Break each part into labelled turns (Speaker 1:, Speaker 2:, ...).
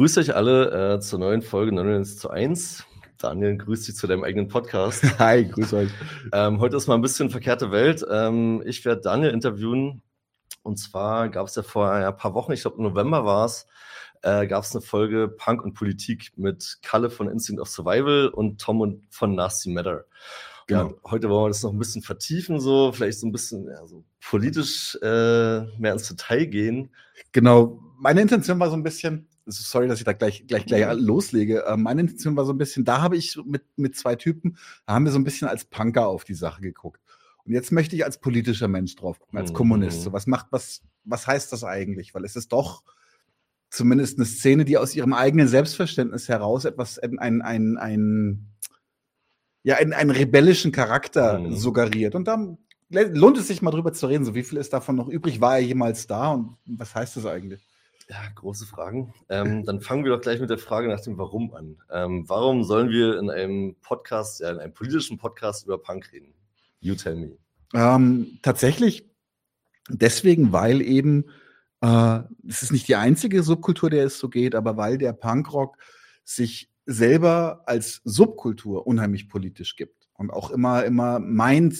Speaker 1: Grüß euch alle zur neuen Folge 99:1. Daniel, grüß dich zu deinem eigenen Podcast.
Speaker 2: Hi, grüß euch.
Speaker 1: Heute ist mal ein bisschen verkehrte Welt. Ich werde Daniel interviewen. Und zwar gab es ja vor ein paar Wochen, ich glaube im November war es, gab es eine Folge Punk und Politik mit Kalle von Instinct of Survival und Tom von Nasty Matter.
Speaker 2: Genau.
Speaker 1: Und heute wollen wir das noch ein bisschen vertiefen, so vielleicht so ein bisschen so politisch mehr ins Detail gehen.
Speaker 2: Genau, meine Intention war so ein bisschen, sorry, dass ich da gleich loslege. Meine Intention war so ein bisschen, da habe ich mit zwei Typen, da haben wir so ein bisschen als Punker auf die Sache geguckt. Und jetzt möchte ich als politischer Mensch drauf gucken, als Kommunist. So, was heißt das eigentlich? Weil es ist doch zumindest eine Szene, die aus ihrem eigenen Selbstverständnis heraus einen rebellischen Charakter suggeriert. Und dann lohnt es sich mal drüber zu reden, so wie viel ist davon noch übrig? War er jemals da und was heißt das eigentlich?
Speaker 1: Ja, große Fragen. Dann fangen wir doch gleich mit der Frage nach dem Warum an. Warum sollen wir in einem Podcast, in einem politischen Podcast über Punk reden? You tell me.
Speaker 2: Tatsächlich deswegen, weil eben es ist nicht die einzige Subkultur, der es so geht, aber weil der Punkrock sich selber als Subkultur unheimlich politisch gibt und auch immer meint,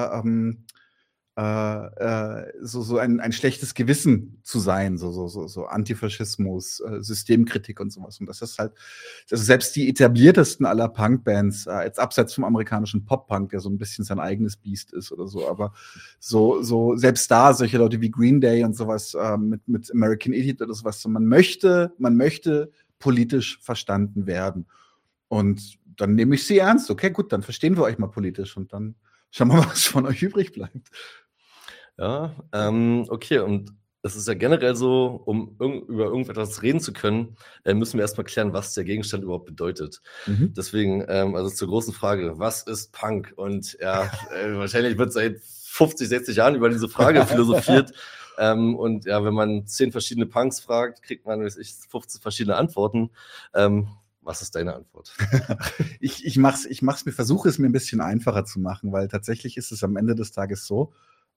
Speaker 2: so ein schlechtes Gewissen zu sein, so Antifaschismus, Systemkritik und sowas. Und das ist halt, also selbst die etabliertesten aller Punkbands, jetzt abseits vom amerikanischen Pop-Punk, der so ein bisschen sein eigenes Biest ist oder so, aber so selbst da, solche Leute wie Green Day und sowas, mit American Idiot oder sowas, so man möchte politisch verstanden werden. Und dann nehme ich sie ernst. Okay, gut, dann verstehen wir euch mal politisch und dann schauen wir mal, was von euch übrig bleibt.
Speaker 1: Ja, okay, und es ist ja generell so, um über irgendetwas reden zu können, müssen wir erstmal klären, was der Gegenstand überhaupt bedeutet. Deswegen, also zur großen Frage, was ist Punk? Und ja, wahrscheinlich wird seit 50, 60 Jahren über diese Frage philosophiert. Und ja, wenn man 10 verschiedene Punks fragt, kriegt man, 15 verschiedene Antworten. Was ist deine Antwort?
Speaker 2: Ich versuche es mir ein bisschen einfacher zu machen, weil tatsächlich ist es am Ende des Tages so,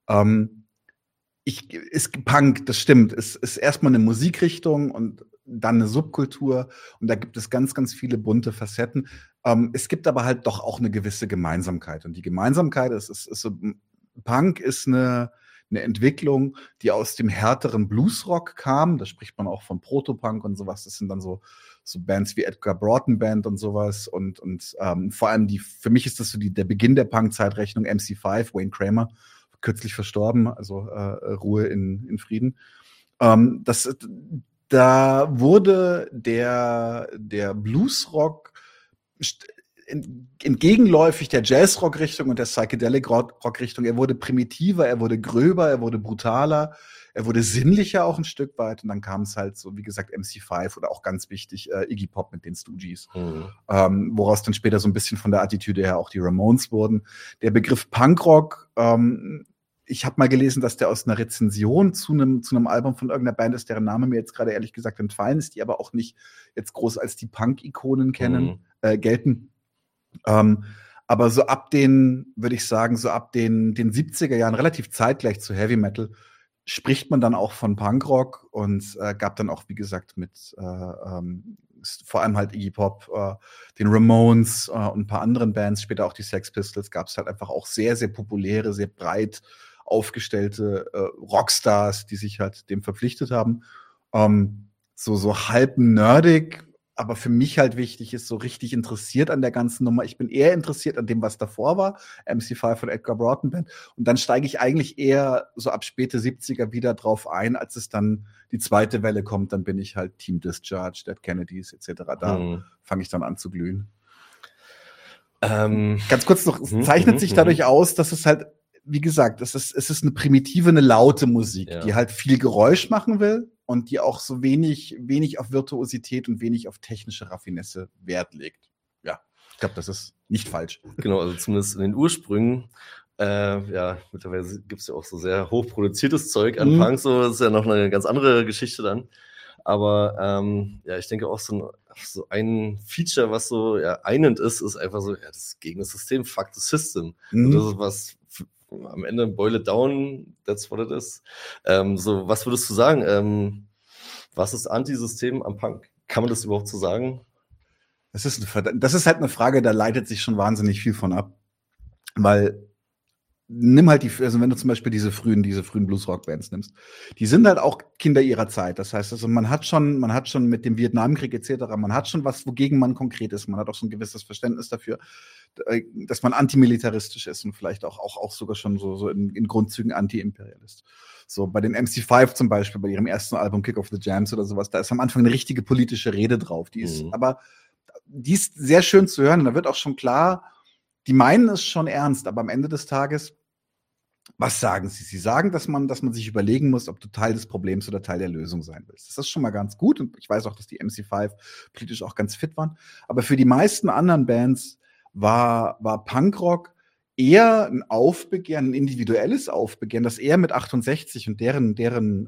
Speaker 2: ist Punk, das stimmt, es ist erstmal eine Musikrichtung und dann eine Subkultur und da gibt es ganz, ganz viele bunte Facetten. Es gibt aber halt doch auch eine gewisse Gemeinsamkeit und die Gemeinsamkeit ist so, Punk ist eine Entwicklung, die aus dem härteren Bluesrock kam. Da spricht man auch von Protopunk und sowas. Das sind dann so Bands wie Edgar Broughton Band und sowas. Und vor allem für mich ist das so der Beginn der Punk-Zeitrechnung. MC5, Wayne Kramer, kürzlich verstorben, also Ruhe in Frieden. Da wurde der Bluesrock entgegenläufig der Jazz-Rock-Richtung und der Psychedelic-Rock-Richtung. Er wurde primitiver, er wurde gröber, er wurde brutaler, er wurde sinnlicher auch ein Stück weit. Und dann kam es halt so, wie gesagt, MC5 oder auch ganz wichtig Iggy Pop mit den Stooges. Woraus dann später so ein bisschen von der Attitüde her auch die Ramones wurden. Der Begriff Punkrock, ich habe mal gelesen, dass der aus einer Rezension zu einem Album von irgendeiner Band ist, deren Name mir jetzt gerade ehrlich gesagt entfallen ist, die aber auch nicht jetzt groß als die Punk-Ikonen gelten. Aber so ab den, würde ich sagen, so ab den 70er Jahren, relativ zeitgleich zu Heavy Metal, spricht man dann auch von Punkrock und gab dann auch, wie gesagt, mit vor allem halt Iggy Pop, den Ramones und ein paar anderen Bands, später auch die Sex Pistols, gab es halt einfach auch sehr, sehr populäre, sehr breit aufgestellte Rockstars, die sich halt dem verpflichtet haben. So halb nerdig, aber für mich halt wichtig ist, so richtig interessiert an der ganzen Nummer. Ich bin eher interessiert an dem, was davor war, MC5 von Edgar Broughton Band. Und dann steige ich eigentlich eher so ab späte 70er wieder drauf ein, als es dann die zweite Welle kommt, dann bin ich halt Team Discharge, Dead Kennedys etc. Da fange ich dann an zu glühen. Ganz kurz noch, es zeichnet sich dadurch aus, dass es halt, wie gesagt, es ist eine primitive, eine laute Musik, die halt viel Geräusch machen will und die auch so wenig auf Virtuosität und wenig auf technische Raffinesse Wert legt. Ja, ich glaube, das ist nicht falsch.
Speaker 1: Genau, also zumindest in den Ursprüngen. Mittlerweile gibt es ja auch so sehr hochproduziertes Zeug an Punk, so das ist ja noch eine ganz andere Geschichte dann. Aber ich denke auch so ein Feature, was so einend ist einfach so, das gegen das System, fuck the system. Und das ist was am Ende boil it down, that's what it is. Was würdest du sagen? Was ist Antisystem am Punk? Kann man das überhaupt so sagen?
Speaker 2: Das ist halt eine Frage, da leitet sich schon wahnsinnig viel von ab. Weil nimm halt also wenn du zum Beispiel diese frühen Bluesrock-Bands nimmst, die sind halt auch Kinder ihrer Zeit. Das heißt, also man hat schon mit dem Vietnamkrieg etc., man hat schon was, wogegen man konkret ist. Man hat auch so ein gewisses Verständnis dafür, dass man antimilitaristisch ist und vielleicht auch sogar schon so in Grundzügen anti-Imperialist. So bei den MC5 zum Beispiel, bei ihrem ersten Album Kick Off the Jams oder sowas, da ist am Anfang eine richtige politische Rede drauf. Die ist sehr schön zu hören. Und da wird auch schon klar, die meinen es schon ernst, aber am Ende des Tages, was sagen sie? Sie sagen, dass man sich überlegen muss, ob du Teil des Problems oder Teil der Lösung sein willst. Das ist schon mal ganz gut und ich weiß auch, dass die MC5 politisch auch ganz fit waren. Aber für die meisten anderen Bands war Punkrock eher ein Aufbegehren, ein individuelles Aufbegehren, das eher mit 68 und deren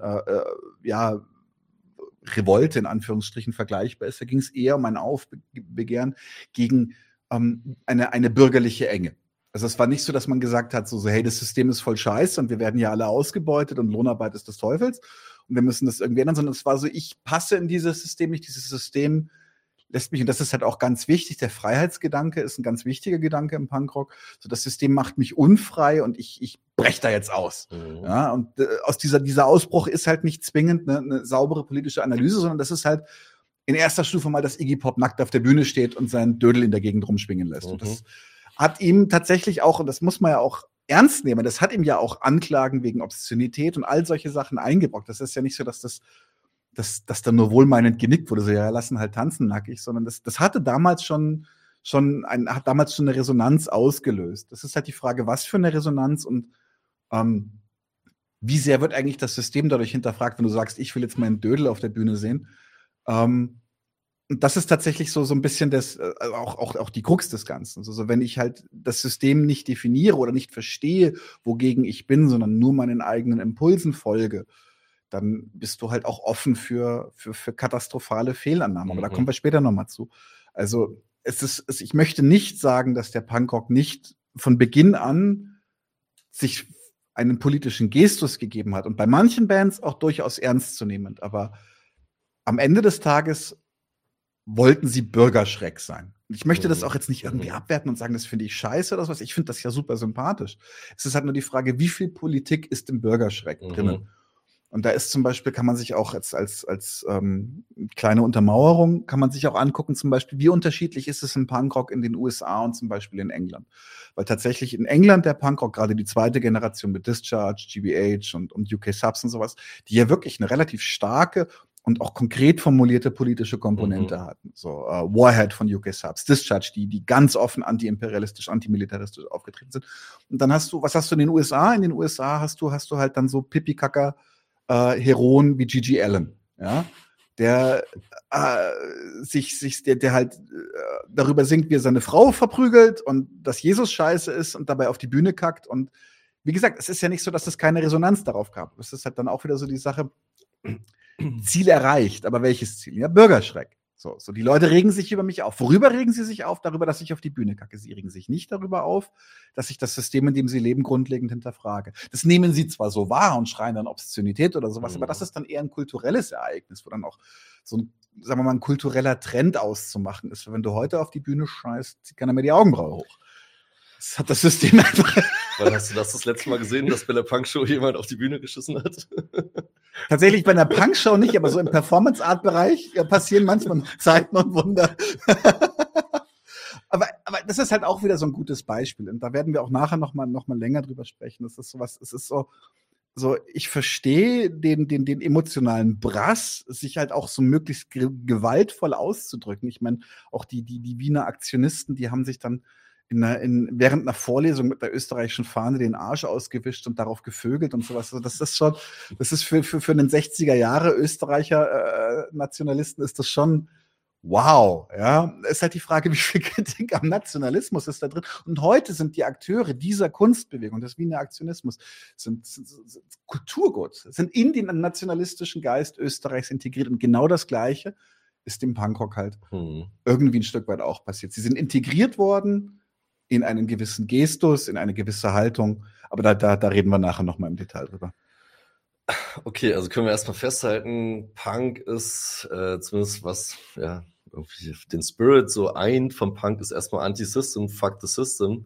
Speaker 2: Revolte in Anführungsstrichen vergleichbar ist. Da ging es eher um ein Aufbegehren gegen eine bürgerliche Enge. Also es war nicht so, dass man gesagt hat, so hey, das System ist voll scheiße und wir werden ja alle ausgebeutet und Lohnarbeit ist des Teufels und wir müssen das irgendwie ändern, sondern es war so, ich passe in dieses System nicht, dieses System lässt mich, und das ist halt auch ganz wichtig, der Freiheitsgedanke ist ein ganz wichtiger Gedanke im Punkrock, so das System macht mich unfrei und ich breche da jetzt aus. Mhm. Ja, und aus dieser Ausbruch ist halt nicht zwingend eine saubere politische Analyse, sondern das ist halt in erster Stufe mal, dass Iggy Pop nackt auf der Bühne steht und seinen Dödel in der Gegend rumschwingen lässt. Mhm. Und das hat ihm tatsächlich auch, und das muss man ja auch ernst nehmen, das hat ihm ja auch Anklagen wegen Obszönität und all solche Sachen eingebrockt. Das ist ja nicht so, dass da nur wohlmeinend genickt wurde, so ja, lassen halt tanzen nackig, sondern das hatte damals hat damals schon eine Resonanz ausgelöst. Das ist halt die Frage, was für eine Resonanz und wie sehr wird eigentlich das System dadurch hinterfragt, wenn du sagst, ich will jetzt meinen Dödel auf der Bühne sehen. Und das ist tatsächlich so ein bisschen auch die Krux des Ganzen. Also wenn ich halt das System nicht definiere oder nicht verstehe, wogegen ich bin, sondern nur meinen eigenen Impulsen folge, dann bist du halt auch offen für katastrophale Fehlannahmen. Aber da kommen wir später noch mal zu. Also ich möchte nicht sagen, dass der Punkrock nicht von Beginn an sich einen politischen Gestus gegeben hat. Und bei manchen Bands auch durchaus ernstzunehmend. Aber am Ende des Tages wollten sie Bürgerschreck sein. Ich möchte das auch jetzt nicht irgendwie abwerten und sagen, das finde ich scheiße oder was. Ich finde das ja super sympathisch. Es ist halt nur die Frage, wie viel Politik ist im Bürgerschreck drinnen? Und da ist zum Beispiel, kann man sich auch als kleine Untermauerung, kann man sich auch angucken, zum Beispiel, wie unterschiedlich ist es im Punkrock in den USA und zum Beispiel in England. Weil tatsächlich in England der Punkrock, gerade die zweite Generation mit Discharge, GBH und UK Subs und sowas, die ja wirklich eine relativ starke und auch konkret formulierte politische Komponente hatten. So Warhead von UK Subs, Discharge, die ganz offen anti-imperialistisch, antimilitaristisch aufgetreten sind. Und dann was hast du in den USA? In den USA hast du halt dann so Pipi-Kacker Heroen wie Gigi Allen, ja, der der halt darüber singt, wie er seine Frau verprügelt und dass Jesus scheiße ist und dabei auf die Bühne kackt. Und wie gesagt, es ist ja nicht so, dass es keine Resonanz darauf gab. Es ist halt dann auch wieder so die Sache, Ziel erreicht, aber welches Ziel? Ja, Bürgerschreck. So, die Leute regen sich über mich auf. Worüber regen sie sich auf? Darüber, dass ich auf die Bühne kacke. Sie regen sich nicht darüber auf, dass ich das System, in dem sie leben, grundlegend hinterfrage. Das nehmen sie zwar so wahr und schreien dann Obszönität oder sowas, aber das ist dann eher ein kulturelles Ereignis, wo dann auch so ein, sagen wir mal, ein kultureller Trend auszumachen ist. Wenn du heute auf die Bühne scheißt, zieht keiner mehr die Augenbraue hoch. Das hat das System einfach.
Speaker 1: Wann hast du das letzte Mal gesehen, dass bei der Punkshow jemand auf die Bühne geschissen hat?
Speaker 2: Tatsächlich bei einer Punkshow nicht, aber so im Performance-Art-Bereich passieren manchmal noch Zeiten und Wunder. aber das ist halt auch wieder so ein gutes Beispiel. Und da werden wir auch nachher noch mal länger drüber sprechen. Das ist sowas, es ist so, ich verstehe den emotionalen Brass, sich halt auch so möglichst gewaltvoll auszudrücken. Ich meine, auch die Wiener Aktionisten, die haben sich dann während einer Vorlesung mit der österreichischen Fahne den Arsch ausgewischt und darauf gevögelt und sowas. Also das ist für einen 60er Jahre Österreicher Nationalisten ist das schon wow, ja. Ist halt die Frage, wie viel Kritik am Nationalismus ist da drin. Und heute sind die Akteure dieser Kunstbewegung, des Wiener Aktionismus, sind Kulturgut, sind in den nationalistischen Geist Österreichs integriert. Und genau das Gleiche ist dem Punkrock halt irgendwie ein Stück weit auch passiert. Sie sind integriert worden in einen gewissen Gestus, in eine gewisse Haltung. Aber da reden wir nachher noch mal im Detail drüber.
Speaker 1: Okay, also können wir erstmal festhalten, Punk ist zumindest was, ja, irgendwie den Spirit so eint vom Punk ist erstmal Anti-System, fuck the system.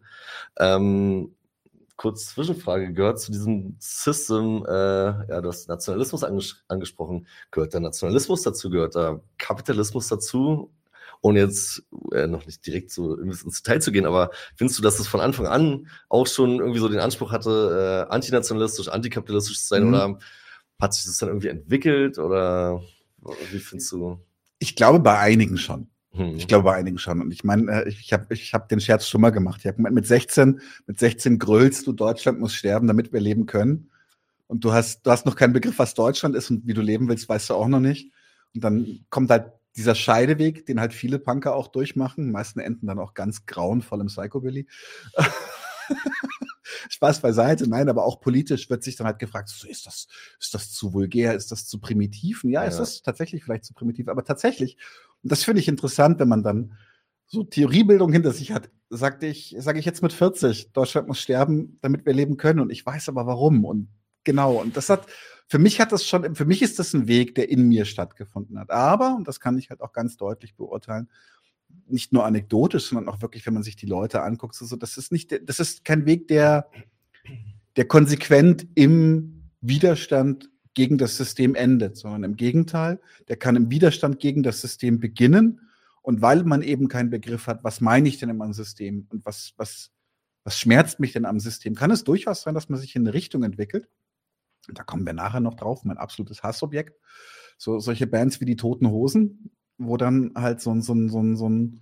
Speaker 1: Kurz Zwischenfrage, gehört zu diesem System, ja, du hast Nationalismus angesprochen, gehört der Nationalismus dazu, gehört da Kapitalismus dazu? Ohne jetzt noch nicht direkt so ins Detail zu gehen, aber findest du, dass es von Anfang an auch schon irgendwie so den Anspruch hatte, antinationalistisch, antikapitalistisch zu sein, oder hat sich das dann irgendwie entwickelt, oder wie findest du?
Speaker 2: Ich glaube bei einigen schon. Ich glaube bei einigen schon. Und ich meine, ich hab den Scherz schon mal gemacht. Ich hab mit 16 grölst du, Deutschland muss sterben, damit wir leben können. Und du hast noch keinen Begriff, was Deutschland ist und wie du leben willst, weißt du auch noch nicht. Und dann kommt halt dieser Scheideweg, den halt viele Punker auch durchmachen. Die meisten enden dann auch ganz grauenvoll im Psychobilly. Spaß beiseite, nein, aber auch politisch wird sich dann halt gefragt, so, ist das zu vulgär, ist das zu primitiv? Ja, ist das tatsächlich vielleicht zu primitiv, aber tatsächlich, und das finde ich interessant, wenn man dann so Theoriebildung hinter sich hat, sage ich jetzt mit 40, Deutschland muss sterben, damit wir leben können, und ich weiß aber warum, und genau, und für mich ist das ein Weg, der in mir stattgefunden hat, aber, und das kann ich halt auch ganz deutlich beurteilen, nicht nur anekdotisch, sondern auch wirklich, wenn man sich die Leute anguckt, so, das ist kein Weg, der konsequent im Widerstand gegen das System endet, sondern im Gegenteil, der kann im Widerstand gegen das System beginnen, und weil man eben keinen Begriff hat, was meine ich denn am System und was schmerzt mich denn am System, kann es durchaus sein, dass man sich in eine Richtung entwickelt. Und da kommen wir nachher noch drauf, mein absolutes Hassobjekt. So solche Bands wie die Toten Hosen, wo dann halt so ein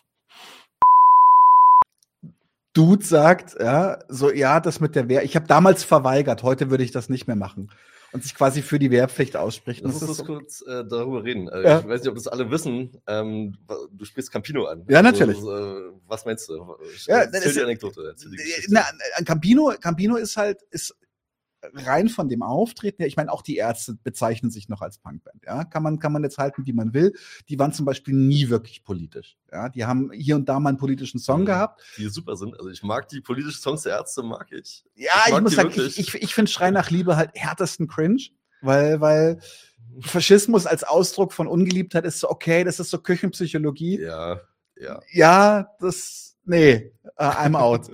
Speaker 2: Dude sagt, das mit der ich habe damals verweigert, heute würde ich das nicht mehr machen. Und sich quasi für die Wehrpflicht ausspricht.
Speaker 1: Lass uns kurz darüber reden. Ja. Ich weiß nicht, ob das alle wissen. Du spielst Campino an.
Speaker 2: Ja, natürlich.
Speaker 1: Also, was meinst du?
Speaker 2: Erzähl
Speaker 1: die Anekdote.
Speaker 2: Campino ist rein von dem Auftreten her, ich meine, auch die Ärzte bezeichnen sich noch als Punkband. Ja? Kann man jetzt halten, wie man will. Die waren zum Beispiel nie wirklich politisch. Ja? Die haben hier und da mal einen politischen Song gehabt.
Speaker 1: Die super sind. Also ich mag die politischen Songs der Ärzte, mag ich.
Speaker 2: Ja, ich muss sagen, ich finde Schrei nach Liebe halt härtesten Cringe, weil Faschismus als Ausdruck von Ungeliebtheit ist so okay, das ist so Küchenpsychologie.
Speaker 1: Ja.
Speaker 2: Ja, I'm out.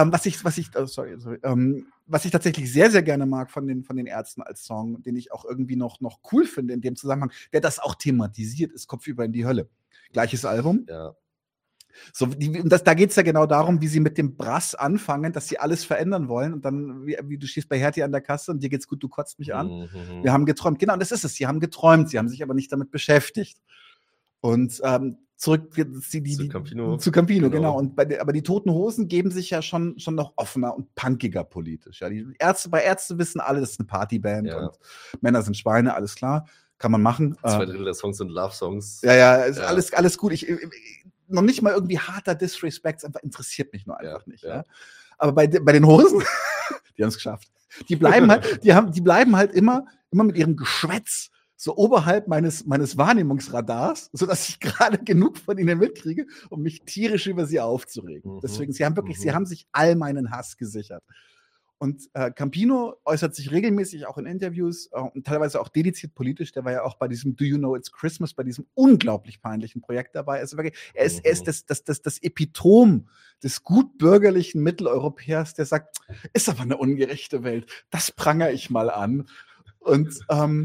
Speaker 2: Was ich tatsächlich sehr, sehr gerne mag von den Ärzten als Song, den ich auch irgendwie noch cool finde in dem Zusammenhang, der das auch thematisiert, ist Kopfüber in die Hölle. Gleiches Album.
Speaker 1: Ja.
Speaker 2: So, da geht es ja genau darum, wie sie mit dem Brass anfangen, dass sie alles verändern wollen, und dann, wie du stehst bei Hertie an der Kasse und dir geht's gut, du kotzt mich an. Wir haben geträumt. Genau, das ist es. Sie haben geträumt, sie haben sich aber nicht damit beschäftigt. Und zurück zu Campino, genau. Und aber die Toten Hosen geben sich ja schon noch offener und punkiger politisch. Ja, bei Ärzte wissen alle, das ist eine Partyband, und Männer sind Schweine, alles klar, kann man machen.
Speaker 1: 2/3 der Songs sind Love-Songs.
Speaker 2: Ja, ist alles gut. Noch nicht mal irgendwie harter Disrespect, einfach interessiert mich nur einfach nicht. Ja. Aber bei den Hosen, die haben es geschafft. Die bleiben halt immer mit ihrem Geschwätz so oberhalb meines Wahrnehmungsradars, sodass ich gerade genug von ihnen mitkriege, um mich tierisch über sie aufzuregen. Deswegen, sie haben sich all meinen Hass gesichert. Und Campino äußert sich regelmäßig auch in Interviews und teilweise auch dediziert politisch. Der war ja auch bei diesem Do You Know It's Christmas, bei diesem unglaublich peinlichen Projekt dabei. Also wirklich, er ist das Epitom des gutbürgerlichen Mitteleuropäers, der sagt, ist aber eine ungerechte Welt. Das prangere ich mal an. Und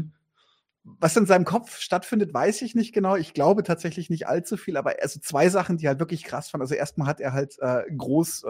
Speaker 2: was in seinem Kopf stattfindet, weiß ich nicht genau. Ich glaube tatsächlich nicht allzu viel, aber also 2 Sachen, die halt wirklich krass waren. Also erstmal hat er halt groß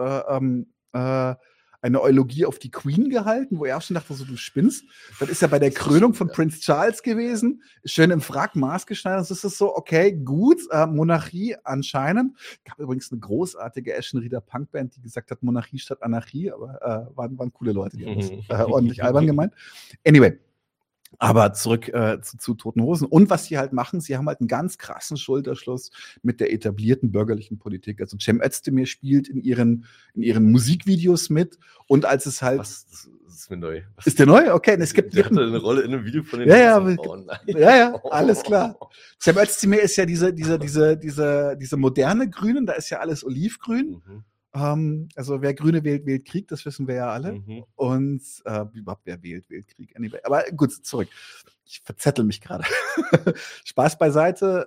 Speaker 2: eine Eulogie auf die Queen gehalten, wo er auch schon dachte, so, du spinnst. Dann ist er bei der Krönung von Prince Charles gewesen, schön im Frack maßgeschneidert. Das ist so, okay, gut, Monarchie anscheinend. Gab übrigens eine großartige Eschenrieder Punkband, die gesagt hat, Monarchie statt Anarchie, aber waren coole Leute, die haben das ordentlich albern gemeint. Anyway. Aber zurück zu Toten Hosen. Und was sie halt machen, sie haben halt einen ganz krassen Schulterschluss mit der etablierten bürgerlichen Politik. Also Cem Özdemir spielt in ihren Musikvideos mit. Und als es halt...
Speaker 1: Das ist mir neu.
Speaker 2: Ist der neu? Okay. Es gibt
Speaker 1: der hatte eine Rolle in einem Video von den
Speaker 2: Ja, alles klar. Cem Özdemir ist ja diese moderne Grünen, da ist ja alles olivgrün. Also wer Grüne wählt, wählt Krieg, das wissen wir ja alle. Und überhaupt, wer wählt, wählt Krieg. Anyway. Aber gut, zurück. Ich verzettel mich gerade. Spaß beiseite.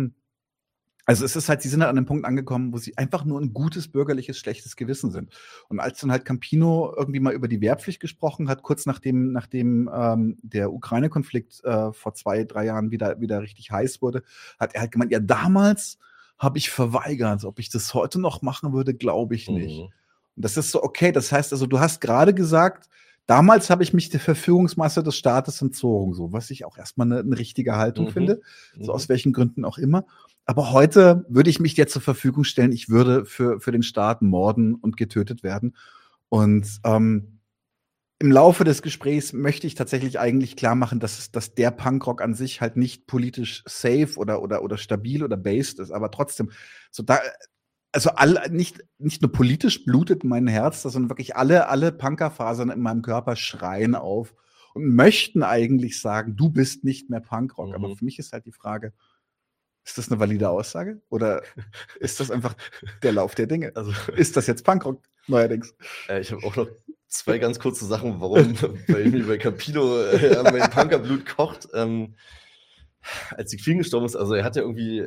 Speaker 2: Also es ist halt, sie sind halt an einem Punkt angekommen, wo sie einfach nur ein gutes bürgerliches, schlechtes Gewissen sind. Und als dann halt Campino irgendwie mal über die Wehrpflicht gesprochen hat, kurz nachdem der Ukraine-Konflikt vor 2-3 Jahren wieder richtig heiß wurde, hat er halt gemeint, ja, damals habe ich verweigert. Ob ich das heute noch machen würde, glaube ich nicht. Und das ist so, okay, das heißt also, du hast gerade gesagt, damals habe ich mich der Verfügungsmasse des Staates entzogen, so, was ich auch erstmal eine richtige Haltung finde, so aus welchen Gründen auch immer. Aber heute würde ich mich dir zur Verfügung stellen, ich würde für den Staat morden und getötet werden. Und im Laufe des Gesprächs möchte ich tatsächlich eigentlich klar machen, dass der Punkrock an sich halt nicht politisch safe oder stabil oder based ist, aber trotzdem, also nicht nur politisch blutet mein Herz, sondern wirklich alle Punkerfasern in meinem Körper schreien auf und möchten eigentlich sagen, du bist nicht mehr Punkrock. Aber für mich ist halt die Frage, ist das eine valide Aussage? Oder ist das einfach der Lauf der Dinge? Also ist das jetzt Punkrock neuerdings?
Speaker 1: Ich habe auch noch 2 ganz kurze Sachen, warum weil mir bei Campino mein Punkerblut kocht. Als die Queen gestorben ist, also er hat ja irgendwie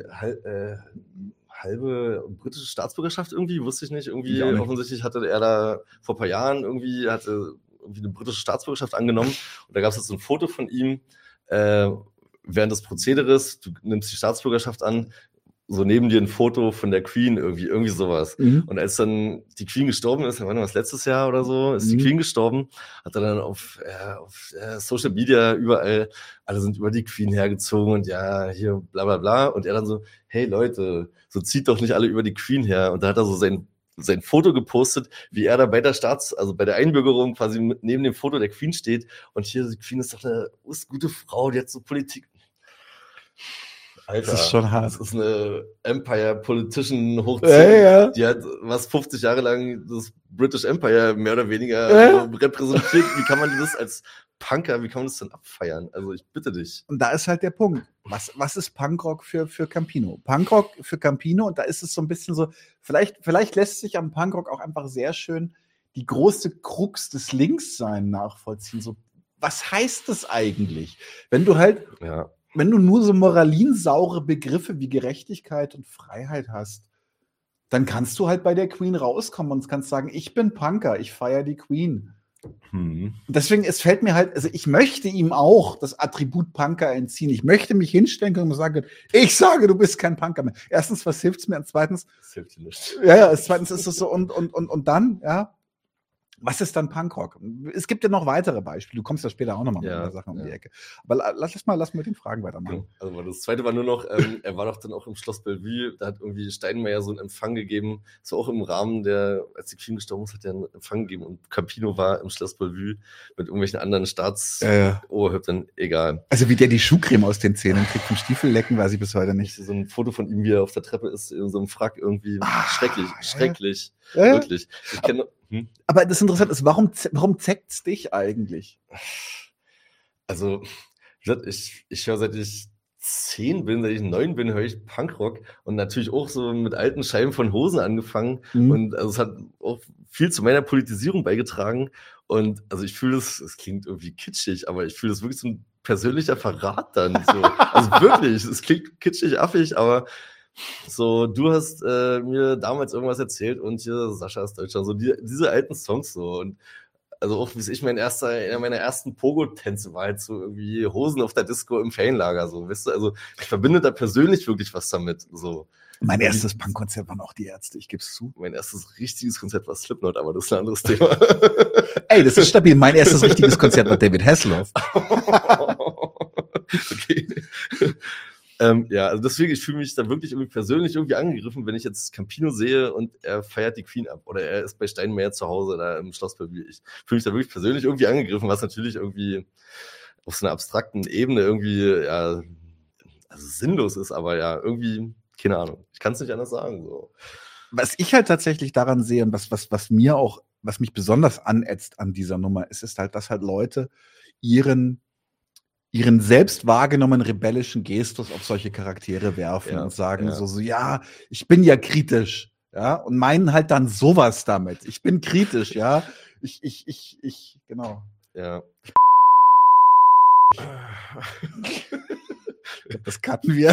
Speaker 1: halbe britische Staatsbürgerschaft irgendwie, wusste ich nicht. Irgendwie offensichtlich hatte er da vor ein paar Jahren irgendwie eine britische Staatsbürgerschaft angenommen. Und da gab es jetzt so ein Foto von ihm während des Prozederes. Du nimmst die Staatsbürgerschaft an, so neben dir ein Foto von der Queen irgendwie sowas. Und als dann die Queen gestorben ist, wann war das, letztes Jahr oder so, ist die Queen gestorben, hat er dann auf Social Media überall, alle sind über die Queen hergezogen und ja, hier bla bla bla. Und er dann so, hey Leute, so zieht doch nicht alle über die Queen her. Und da hat er so sein Foto gepostet, wie er da bei der Einbürgerung quasi neben dem Foto der Queen steht. Und hier, die Queen ist doch eine gute Frau, die hat so Politik. Alter,
Speaker 2: das ist schon hart.
Speaker 1: Das ist eine Empire-Politician hochziehen. Ja. Die hat 50 Jahre lang das British Empire mehr oder weniger repräsentiert. Wie kann man das als Punker, wie kann man das denn abfeiern? Also ich bitte dich.
Speaker 2: Und da ist halt der Punkt. Was ist Punkrock für Campino? Punkrock für Campino, und da ist es so ein bisschen so, vielleicht lässt sich am Punkrock auch einfach sehr schön die große Krux des Linkssein nachvollziehen. So, was heißt das eigentlich? Wenn du nur so moralinsaure Begriffe wie Gerechtigkeit und Freiheit hast, dann kannst du halt bei der Queen rauskommen und kannst sagen, ich bin Punker, ich feiere die Queen. Deswegen, es fällt mir halt, also ich möchte ihm auch das Attribut Punker entziehen. Ich möchte mich hinstellen können und sagen, ich sage, du bist kein Punker mehr. Erstens, was hilft's mir? Und zweitens,
Speaker 1: das hilft dir nicht.
Speaker 2: Ja, zweitens ist es so, und dann, ja, was ist dann Punkrock? Es gibt ja noch weitere Beispiele. Du kommst ja später auch nochmal mit einer Sache um die Ecke. Aber lass mal mit den Fragen weitermachen.
Speaker 1: Also das zweite war nur noch, er war doch dann auch im Schloss Bellevue, da hat irgendwie Steinmeier so einen Empfang gegeben. Das war auch im Rahmen als die Queen gestorben ist, hat er einen Empfang gegeben und Campino war im Schloss Bellevue mit irgendwelchen anderen Oberhäuptern, egal.
Speaker 2: Also wie der die Schuhcreme aus den Zähnen kriegt vom Stiefellecken, weiß ich bis heute nicht.
Speaker 1: So ein Foto von ihm, wie er auf der Treppe ist, in so einem Frack irgendwie. Schrecklich. Wirklich. Ich kenne
Speaker 2: Aber das Interessante ist, warum zeckt's dich eigentlich?
Speaker 1: Also, ich höre, seit ich 10 bin, seit ich 9 bin, höre ich Punkrock und natürlich auch so mit alten Scheiben von Hosen angefangen. Und also es hat auch viel zu meiner Politisierung beigetragen. Und also ich fühle es klingt irgendwie kitschig, aber ich fühle es wirklich so ein persönlicher Verrat dann. So. Also wirklich, es klingt kitschig, affig, aber so, du hast mir damals irgendwas erzählt und hier Sascha ist Deutscher, so diese alten Songs so und also auch, wie ich einer meiner ersten Pogo-Tänze war halt so irgendwie Hosen auf der Disco im Ferienlager, so, weißt du, also ich verbinde da persönlich wirklich was damit, so.
Speaker 2: Mein erstes Punkkonzert waren auch die Ärzte, ich geb's zu.
Speaker 1: Mein erstes richtiges Konzert war Slipknot, aber das ist ein anderes Thema.
Speaker 2: Ey, das ist stabil, mein erstes richtiges Konzert war David Hasselhoff.
Speaker 1: Okay. Ja, also deswegen, ich fühle mich da wirklich irgendwie persönlich irgendwie angegriffen, wenn ich jetzt Campino sehe und er feiert die Queen ab oder er ist bei Steinmeier zu Hause da im Schloss Bellevue. Ich fühle mich da wirklich persönlich irgendwie angegriffen, was natürlich irgendwie auf so einer abstrakten Ebene irgendwie, ja, also sinnlos ist, aber ja, irgendwie, keine Ahnung. Ich kann es nicht anders sagen, so.
Speaker 2: Was ich halt tatsächlich daran sehe und was mich besonders anätzt an dieser Nummer, ist halt, dass halt Leute ihren selbst wahrgenommenen rebellischen Gestus auf solche Charaktere werfen und sagen ja, ich bin ja kritisch. ja, und meinen halt dann sowas damit. Ich bin kritisch, ja. Genau.
Speaker 1: Ja.
Speaker 2: Das cutten wir.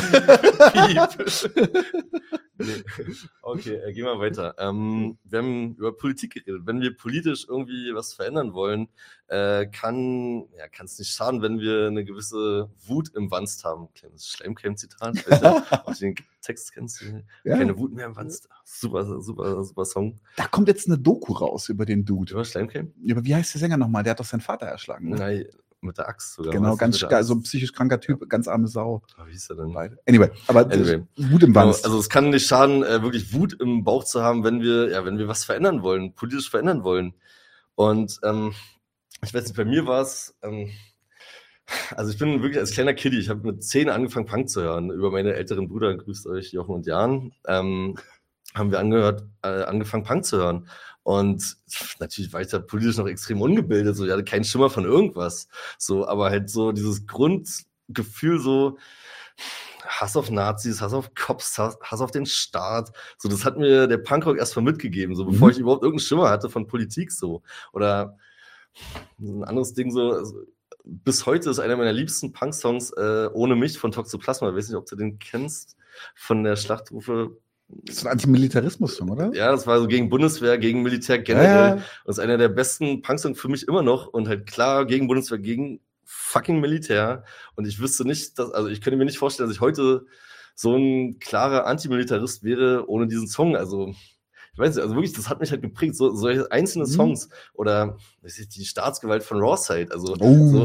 Speaker 1: Nee. Okay, gehen wir weiter. Wir haben über Politik geredet. Wenn wir politisch irgendwie was verändern wollen, kann es nicht schaden, wenn wir eine gewisse Wut im Wanst haben. Kleines Schleimcamp-Zitat. Ob du den Text kennst. Ja. Keine Wut mehr im Wanst. Super, super, super Song.
Speaker 2: Da kommt jetzt eine Doku raus über den Dude.
Speaker 1: Über Schleimcamp?
Speaker 2: Ja, aber wie heißt der Sänger nochmal? Der hat doch seinen Vater erschlagen. Ne?
Speaker 1: Nein. Mit der Axt sogar.
Speaker 2: Genau, ganz so ein psychisch kranker Typ, ganz arme Sau.
Speaker 1: Wie hieß er denn?
Speaker 2: Anyway. Wut im Wanst.
Speaker 1: Genau, also es kann nicht schaden, wirklich Wut im Bauch zu haben, wenn wir was verändern wollen, politisch verändern wollen. Und ich weiß nicht, bei mir war es, also ich bin wirklich als kleiner Kiddie, ich habe mit 10 angefangen Punk zu hören, über meine älteren Brüder, grüßt euch Jochen und Jan, haben wir angefangen Punk zu hören. Und natürlich war ich da politisch noch extrem ungebildet, so, ich hatte keinen Schimmer von irgendwas, so, aber halt so dieses Grundgefühl, so Hass auf Nazis, Hass auf Cops, Hass auf den Staat, so, das hat mir der Punkrock erstmal mitgegeben, so, bevor ich überhaupt irgendeinen Schimmer hatte von Politik, so, oder ein anderes Ding, so, also, bis heute ist einer meiner liebsten Punk-Songs Ohne mich von Toxoplasma, ich weiß nicht, ob du den kennst, von der Schlachtrufe.
Speaker 2: Das ist ein Antimilitarismus-Song, oder?
Speaker 1: Ja, das war so gegen Bundeswehr, gegen Militär generell. Ja. Und das ist einer der besten Punksongs für mich immer noch. Und halt klar, gegen Bundeswehr, gegen fucking Militär. Und ich wüsste nicht, also ich könnte mir nicht vorstellen, dass ich heute so ein klarer Antimilitarist wäre ohne diesen Song. Also ich weiß nicht, also wirklich, das hat mich halt geprägt, solche einzelne Songs oder die Staatsgewalt von Rawside, also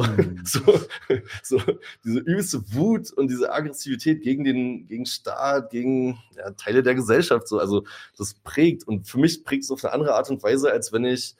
Speaker 1: so diese übelste Wut und diese Aggressivität gegen Staat, gegen Teile der Gesellschaft, so, also das prägt und für mich prägt es auf eine andere Art und Weise, als wenn ich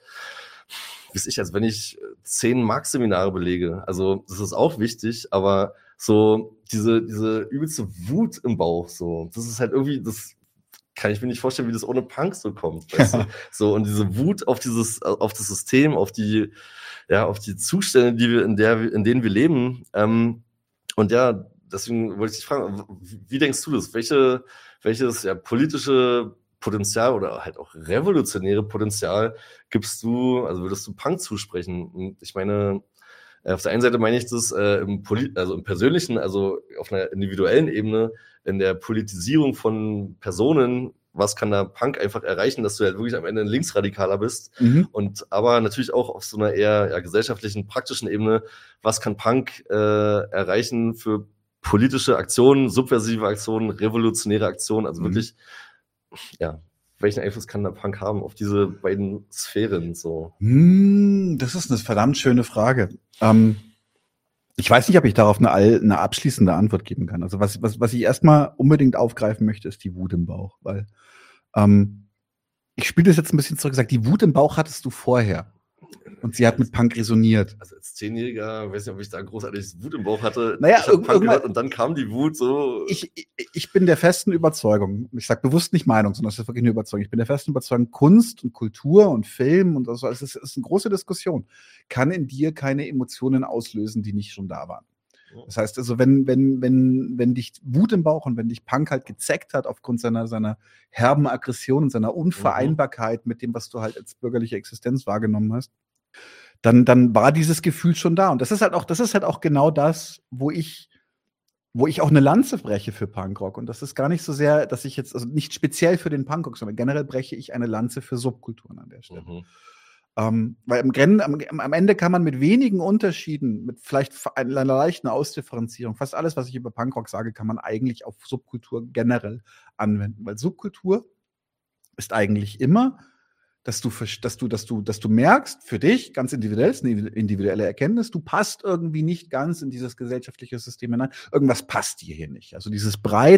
Speaker 1: 10 Marx-Seminare belege. Also das ist auch wichtig, aber so diese übelste Wut im Bauch, so, das ist halt irgendwie, das kann ich mir nicht vorstellen, wie das ohne Punk so kommt. Weißt du? So, und diese Wut auf das System, auf die Zustände, in denen wir leben. Und ja, deswegen wollte ich dich fragen, wie denkst du das? Welches politische Potenzial oder halt auch revolutionäre Potenzial würdest du Punk zusprechen? Und ich meine, auf der einen Seite meine ich das im Persönlichen, also auf einer individuellen Ebene, in der Politisierung von Personen, was kann da Punk einfach erreichen, dass du halt wirklich am Ende ein Linksradikaler bist. Und aber natürlich auch auf so einer eher gesellschaftlichen, praktischen Ebene, was kann Punk erreichen für politische Aktionen, subversive Aktionen, revolutionäre Aktionen, also wirklich, welchen Einfluss kann der Punk haben auf diese beiden Sphären? So?
Speaker 2: Das ist eine verdammt schöne Frage. Ich weiß nicht, ob ich darauf eine abschließende Antwort geben kann. Also was ich erstmal unbedingt aufgreifen möchte, ist die Wut im Bauch, weil ich spiele das jetzt ein bisschen zurück, die Wut im Bauch hattest du vorher. Und sie hat mit Punk resoniert.
Speaker 1: Also als 10-Jähriger, weiß nicht, ob ich da großartig Wut im Bauch hatte.
Speaker 2: Naja,
Speaker 1: ich habe Punk gehört und dann kam die Wut so.
Speaker 2: Ich bin der festen Überzeugung, ich sage bewusst nicht Meinung, sondern es ist wirklich eine Überzeugung. Ich bin der festen Überzeugung, Kunst und Kultur und Film und so, es ist eine große Diskussion, kann in dir keine Emotionen auslösen, die nicht schon da waren. Das heißt also, wenn dich Wut im Bauch und wenn dich Punk halt gezeckt hat aufgrund seiner herben Aggression und seiner Unvereinbarkeit mit dem, was du halt als bürgerliche Existenz wahrgenommen hast, dann war dieses Gefühl schon da. Und das ist halt auch genau das, wo ich auch eine Lanze breche für Punkrock. Und das ist gar nicht so sehr, dass ich jetzt, also nicht speziell für den Punkrock, sondern generell breche ich eine Lanze für Subkulturen an der Stelle. Weil am Ende kann man mit wenigen Unterschieden, mit vielleicht einer leichten Ausdifferenzierung, fast alles, was ich über Punkrock sage, kann man eigentlich auf Subkultur generell anwenden. Weil Subkultur ist eigentlich immer, dass du merkst, für dich, ganz individuell, ist eine individuelle Erkenntnis, du passt irgendwie nicht ganz in dieses gesellschaftliche System hinein. Irgendwas passt dir hier nicht. Also die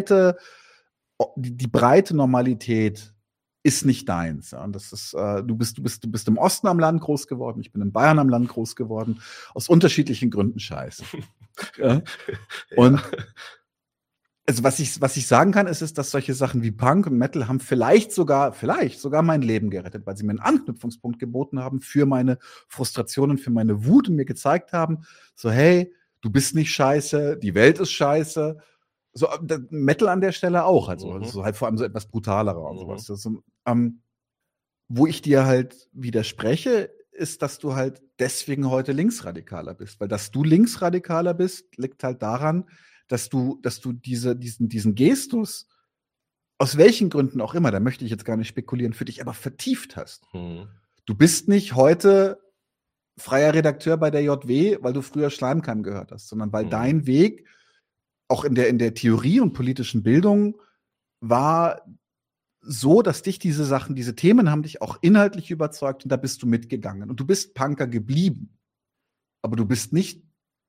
Speaker 2: breite Normalität ist nicht deins. Ja. Und das ist, du bist im Osten am Land groß geworden, ich bin in Bayern am Land groß geworden, aus unterschiedlichen Gründen scheiße. Ja. Und also was ich sagen kann, ist, dass solche Sachen wie Punk und Metal haben vielleicht sogar mein Leben gerettet, weil sie mir einen Anknüpfungspunkt geboten haben für meine Frustrationen, für meine Wut und mir gezeigt haben, so hey, du bist nicht scheiße, die Welt ist scheiße, So Metal an der Stelle auch, also so halt vor allem so etwas brutalerer und sowas. Das, wo ich dir halt widerspreche, ist, dass du halt deswegen heute Linksradikaler bist. Weil dass du Linksradikaler bist, liegt halt daran, dass du diesen Gestus, aus welchen Gründen auch immer, da möchte ich jetzt gar nicht spekulieren, für dich aber vertieft hast. Du bist nicht heute freier Redakteur bei der JW, weil du früher Schleimkamm gehört hast, sondern weil dein Weg auch in der Theorie und politischen Bildung war so, dass dich diese Themen haben dich auch inhaltlich überzeugt und da bist du mitgegangen. Und du bist Punker geblieben. Aber du bist nicht,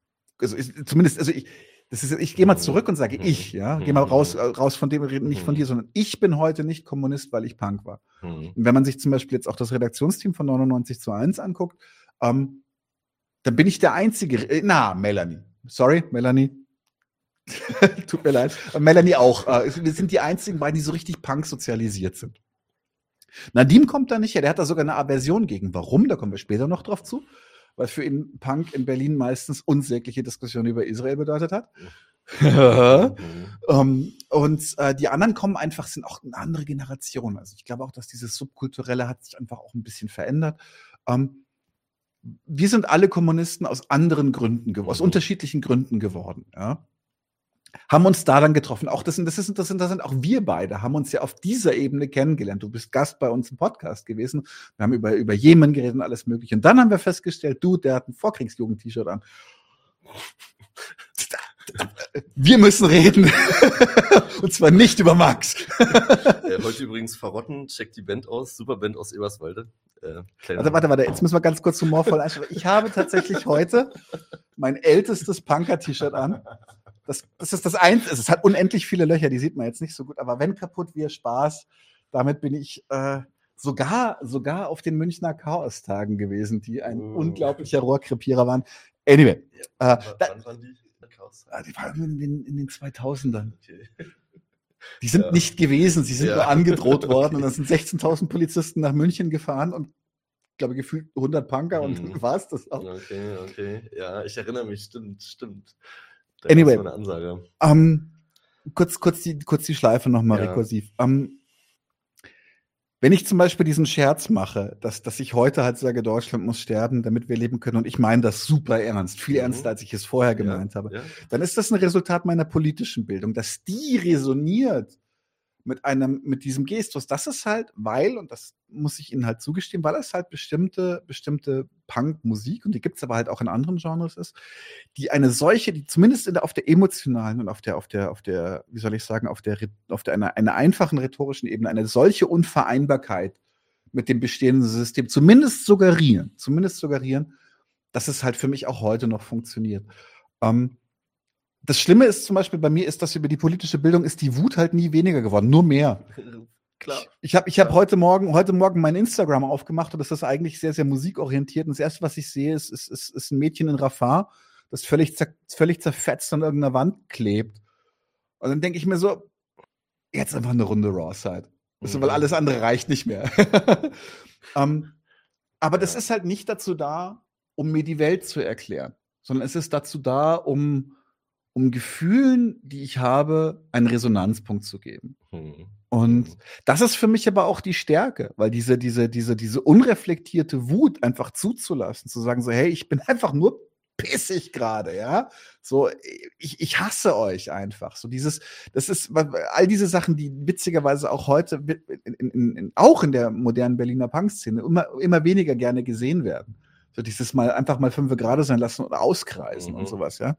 Speaker 2: ich gehe mal zurück und sage gehe mal raus von dem, reden nicht von dir, sondern ich bin heute nicht Kommunist, weil ich Punk war. Und wenn man sich zum Beispiel jetzt auch das Redaktionsteam von 99:1 anguckt, dann bin ich der Einzige, Melanie. Sorry, Melanie. Tut mir leid. Melanie auch. Wir sind die einzigen beiden, die so richtig Punk sozialisiert sind. Nadim kommt da nicht her. Der hat da sogar eine Aversion gegen. Warum? Da kommen wir später noch drauf zu. Weil für ihn Punk in Berlin meistens unsägliche Diskussionen über Israel bedeutet hat. Und die anderen kommen einfach, sind auch eine andere Generation. Also ich glaube auch, dass dieses Subkulturelle hat sich einfach auch ein bisschen verändert. Wir sind alle Kommunisten aus anderen Gründen, aus unterschiedlichen Gründen geworden, ja. Haben uns da dann getroffen. Auch das sind auch wir beide, haben uns ja auf dieser Ebene kennengelernt. Du bist Gast bei uns im Podcast gewesen. Wir haben über Jemen geredet und alles Mögliche. Und dann haben wir festgestellt, der hat ein Vorkriegsjugend-T-Shirt an. Wir müssen reden. Und zwar nicht über Max.
Speaker 1: Heute übrigens Verrotten, checkt die Band aus. Super Band aus Eberswalde.
Speaker 2: Warte. Jetzt müssen wir ganz kurz humorvoll einstellen. Ich habe tatsächlich heute mein ältestes Punker-T-Shirt an. Das ist das Einzige. Es hat unendlich viele Löcher, die sieht man jetzt nicht so gut. Aber wenn kaputt, wir Spaß. Damit bin ich sogar auf den Münchner Chaos-Tagen gewesen, die ein unglaublicher Rohrkrepierer waren. Anyway.
Speaker 1: Wann waren die?
Speaker 2: Die waren in den 2000ern. Okay. Die sind nicht gewesen, sie sind nur angedroht worden. Und dann sind 16.000 Polizisten nach München gefahren und ich glaube, gefühlt 100 Punker und dann war es das auch.
Speaker 1: Okay. Ja, ich erinnere mich, stimmt.
Speaker 2: Anyway,
Speaker 1: eine Ansage.
Speaker 2: Kurz die Schleife nochmal rekursiv. Wenn ich zum Beispiel diesen Scherz mache, dass ich heute halt sage, Deutschland muss sterben, damit wir leben können, und ich meine das super ernst, viel ernster, als ich es vorher gemeint habe, dann ist das ein Resultat meiner politischen Bildung, dass die resoniert mit diesem Gestus. Das ist halt, und das muss ich Ihnen halt zugestehen, weil es halt bestimmte Punk-Musik, und die gibt es aber halt auch in anderen Genres ist, die zumindest auf der emotionalen und auf der, wie soll ich sagen, auf einer einfachen rhetorischen Ebene eine solche Unvereinbarkeit mit dem bestehenden System zumindest suggerieren, dass es halt für mich auch heute noch funktioniert. Das Schlimme ist zum Beispiel bei mir ist, dass über die politische Bildung ist die Wut halt nie weniger geworden, nur mehr. Klar. Ich hab heute Morgen mein Instagram aufgemacht und das ist eigentlich sehr, sehr musikorientiert. Und das Erste, was ich sehe, ist ein Mädchen in Rafah, das völlig zerfetzt an irgendeiner Wand klebt. Und dann denke ich mir so, jetzt einfach eine Runde Raw-Side. Weil alles andere reicht nicht mehr. Aber das ist halt nicht dazu da, um mir die Welt zu erklären, sondern es ist dazu da, um Gefühlen, die ich habe, einen Resonanzpunkt zu geben. Und das ist für mich aber auch die Stärke, weil diese unreflektierte Wut einfach zuzulassen, zu sagen so, hey, ich bin einfach nur pissig gerade, ja? So, ich hasse euch einfach. So das ist all diese Sachen, die witzigerweise auch heute auch in der modernen Berliner Punk-Szene immer weniger gerne gesehen werden. So dieses einfach mal 5 Grad sein lassen oder auskreisen und sowas, ja?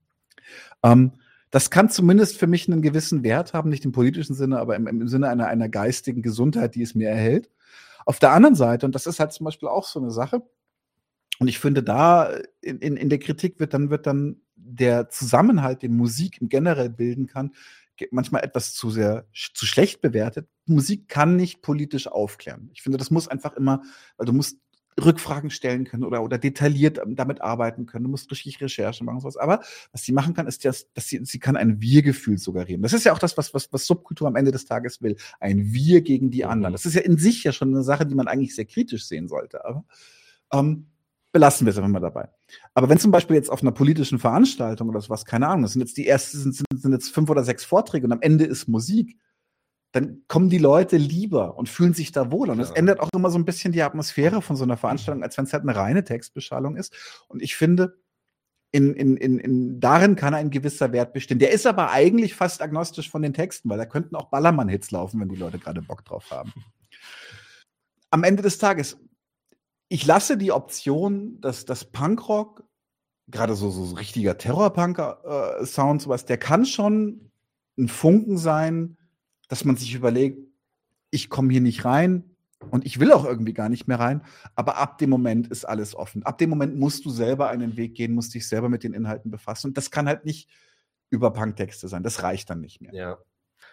Speaker 2: Das kann zumindest für mich einen gewissen Wert haben, nicht im politischen Sinne, aber im Sinne einer geistigen Gesundheit, die es mir erhält. Auf der anderen Seite, und das ist halt zum Beispiel auch so eine Sache, und ich finde, da in der Kritik wird dann der Zusammenhalt, den Musik im Generell bilden kann, manchmal etwas zu schlecht bewertet. Musik kann nicht politisch aufklären. Ich finde, das muss einfach immer, weil du musst Rückfragen stellen können oder detailliert damit arbeiten können. Du musst richtig Recherche machen und sowas. Aber was sie machen kann, ist, dass sie kann ein Wir-Gefühl suggerieren. Das ist ja auch das, was Subkultur am Ende des Tages will. Ein Wir gegen die anderen. Das ist ja in sich ja schon eine Sache, die man eigentlich sehr kritisch sehen sollte. Aber belassen wir es einfach mal dabei. Aber wenn zum Beispiel jetzt auf einer politischen Veranstaltung oder sowas, keine Ahnung, das sind jetzt die ersten, sind jetzt 5 oder 6 Vorträge und am Ende ist Musik, dann kommen die Leute lieber und fühlen sich da wohl. Und es ändert auch immer so ein bisschen die Atmosphäre von so einer Veranstaltung, als wenn es halt eine reine Textbeschallung ist. Und ich finde, darin kann ein gewisser Wert bestehen. Der ist aber eigentlich fast agnostisch von den Texten, weil da könnten auch Ballermann-Hits laufen, wenn die Leute gerade Bock drauf haben. Am Ende des Tages, ich lasse die Option, dass das Punkrock, gerade so richtiger Terrorpunk-Sound, sowas, der kann schon ein Funken sein, dass man sich überlegt, ich komme hier nicht rein und ich will auch irgendwie gar nicht mehr rein, aber ab dem Moment ist alles offen. Ab dem Moment musst du selber einen Weg gehen, musst dich selber mit den Inhalten befassen und das kann halt nicht über Punktexte sein, das reicht dann nicht mehr.
Speaker 1: Ja.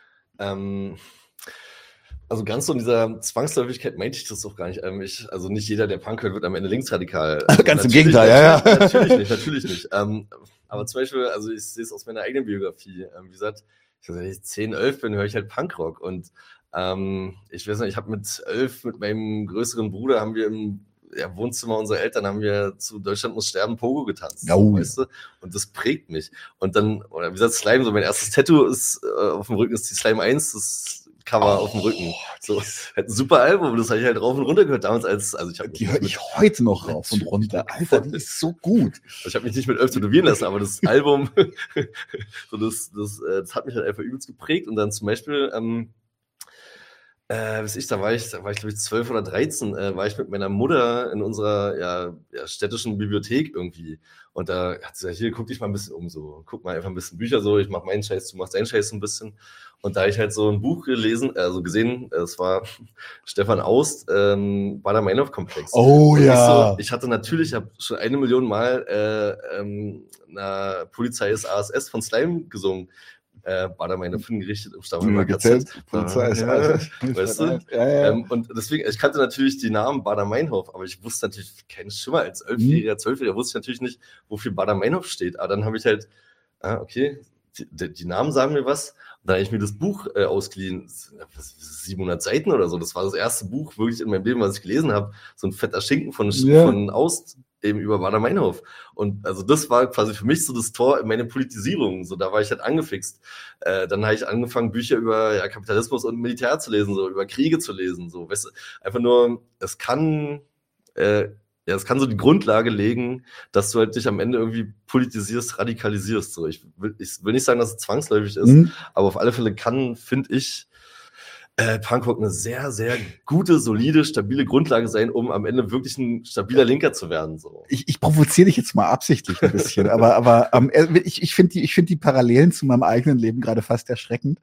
Speaker 1: Also ganz so in dieser Zwangsläufigkeit meinte ich das doch gar nicht. Also nicht jeder, der Punk hört, wird am Ende linksradikal.
Speaker 2: Ganz im Gegenteil, ja.
Speaker 1: Natürlich nicht. Aber zum Beispiel, also ich sehe es aus meiner eigenen Biografie. Wie gesagt, wenn ich 10, 11 bin, höre ich halt Punkrock. Und ich weiß nicht, ich habe mit 11 mit meinem größeren Bruder, haben wir im Wohnzimmer unserer Eltern, haben wir zu Deutschland muss sterben Pogo getanzt. Weißt du? Und das prägt mich. Und dann, oder wie gesagt, Slime, so mein erstes Tattoo ist, auf dem Rücken ist die Slime 1, das Cover auf dem Rücken. So, halt ein super Album, das habe ich halt rauf und runter gehört damals
Speaker 2: die höre ich heute noch rauf und runter. Alter, die ist so gut.
Speaker 1: Ich habe mich nicht mit 11 tätowieren lassen, aber das Album, so das hat mich halt einfach übelst geprägt. Und dann zum Beispiel, da war ich glaube ich 12 oder 13, war ich mit meiner Mutter in unserer städtischen Bibliothek irgendwie. Und da hat sie gesagt, hier, guck dich mal ein bisschen um, so. Guck mal einfach ein bisschen Bücher so, ich mach meinen Scheiß, du machst deinen Scheiß so ein bisschen. Und da habe ich halt so ein Buch gesehen, es war Stefan Aust, Baader-Meinhof-Komplex.
Speaker 2: Oh und ja.
Speaker 1: Ich habe schon 1 Million Mal einer Polizei ist ASS von Slime gesungen. Baader-Meinhof hingerichtet im Stammheimer KZ.
Speaker 2: Polizei ist ASS.
Speaker 1: Weißt du? Ja. Und deswegen, ich kannte natürlich die Namen Baader-Meinhof, aber ich wusste natürlich keinen Schimmer. Als 11-Jähriger, 12-Jähriger wusste ich natürlich nicht, wofür Baader-Meinhof steht. Aber dann habe ich halt, okay, die Namen sagen mir was. Und dann habe ich mir das Buch ausgeliehen, 700 Seiten oder so. Das war das erste Buch wirklich in meinem Leben, was ich gelesen habe. So ein fetter Schinken von Aust eben über Baader-Meinhof. Und also das war quasi für mich so das Tor in meine Politisierung. So, da war ich halt angefixt. Dann habe ich angefangen, Bücher über Kapitalismus und Militär zu lesen, so über Kriege zu lesen. So, weißt du, einfach nur, es kann so die Grundlage legen, dass du halt dich am Ende irgendwie politisierst, radikalisierst. So, ich will nicht sagen, dass es zwangsläufig ist, aber auf alle Fälle finde ich, Punkrock eine sehr, sehr gute, solide, stabile Grundlage sein, um am Ende wirklich ein stabiler Linker zu werden. So.
Speaker 2: Ich provoziere dich jetzt mal absichtlich ein bisschen, aber ich finde die Parallelen zu meinem eigenen Leben gerade fast erschreckend.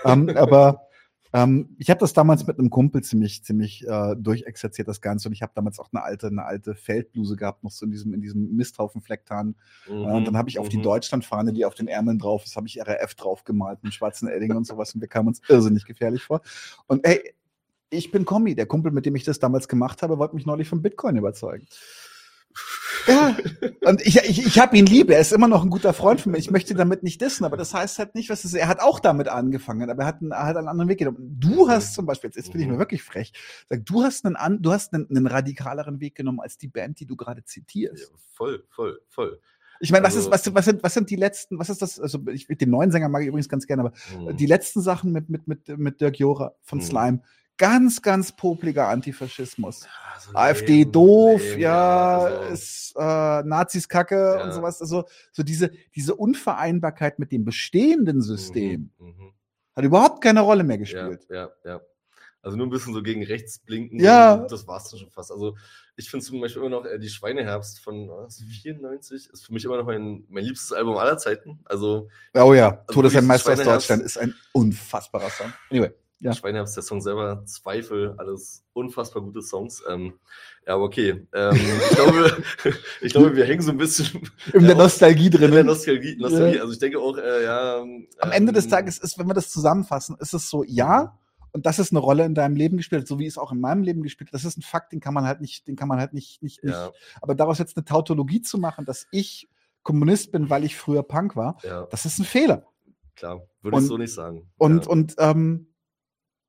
Speaker 2: Ich habe das damals mit einem Kumpel ziemlich durchexerziert, das Ganze. Und ich habe damals auch eine alte Feldbluse gehabt, noch so in diesem Misthaufen-Flecktarn. Und dann habe ich auf die Deutschlandfahne, die auf den Ärmeln drauf ist, habe ich RAF draufgemalt mit schwarzen Edding und sowas. Und wir kamen uns irrsinnig gefährlich vor. Und ich bin Kommi. Der Kumpel, mit dem ich das damals gemacht habe, wollte mich neulich von Bitcoin überzeugen. Ja, und ich habe ihn lieb, er ist immer noch ein guter Freund von mir, ich möchte damit nicht dissen, aber das heißt halt nicht, er hat auch damit angefangen, aber er hat einen anderen Weg genommen. Du hast zum Beispiel, jetzt bin ich mir wirklich frech, du hast einen radikaleren Weg genommen als die Band, die du gerade zitierst.
Speaker 1: Ja, voll.
Speaker 2: Ich meine, was sind die letzten, was ist das, also den neuen Sänger mag ich übrigens ganz gerne, aber die letzten Sachen mit Dirk Jora von Slime, ganz, ganz popliger Antifaschismus. So AfD doof, ist Nazis Kacke und sowas. Also so diese Unvereinbarkeit mit dem bestehenden System hat überhaupt keine Rolle mehr gespielt.
Speaker 1: Ja. Also nur ein bisschen so gegen rechts blinken.
Speaker 2: Ja.
Speaker 1: Das war's dann schon fast. Also ich finde zum Beispiel immer noch die Schweineherbst von 94 ist für mich immer noch mein liebstes Album aller Zeiten. Also
Speaker 2: Todesmeister aus Deutschland ist ein unfassbarer Song. Anyway.
Speaker 1: Ja. Schweineherbst, der Song selber, Zweifel, alles unfassbar gute Songs. Aber okay. Ich glaube, wir hängen so ein bisschen
Speaker 2: in der Nostalgie drin.
Speaker 1: In der Nostalgie. Ja. Also ich denke auch,
Speaker 2: am Ende des Tages ist, wenn wir das zusammenfassen, ist es so, und das ist eine Rolle in deinem Leben gespielt, so wie es auch in meinem Leben gespielt hat. Das ist ein Fakt, den kann man halt nicht. Aber daraus jetzt eine Tautologie zu machen, dass ich Kommunist bin, weil ich früher Punk war, das ist ein Fehler.
Speaker 1: Klar, würde ich so nicht sagen.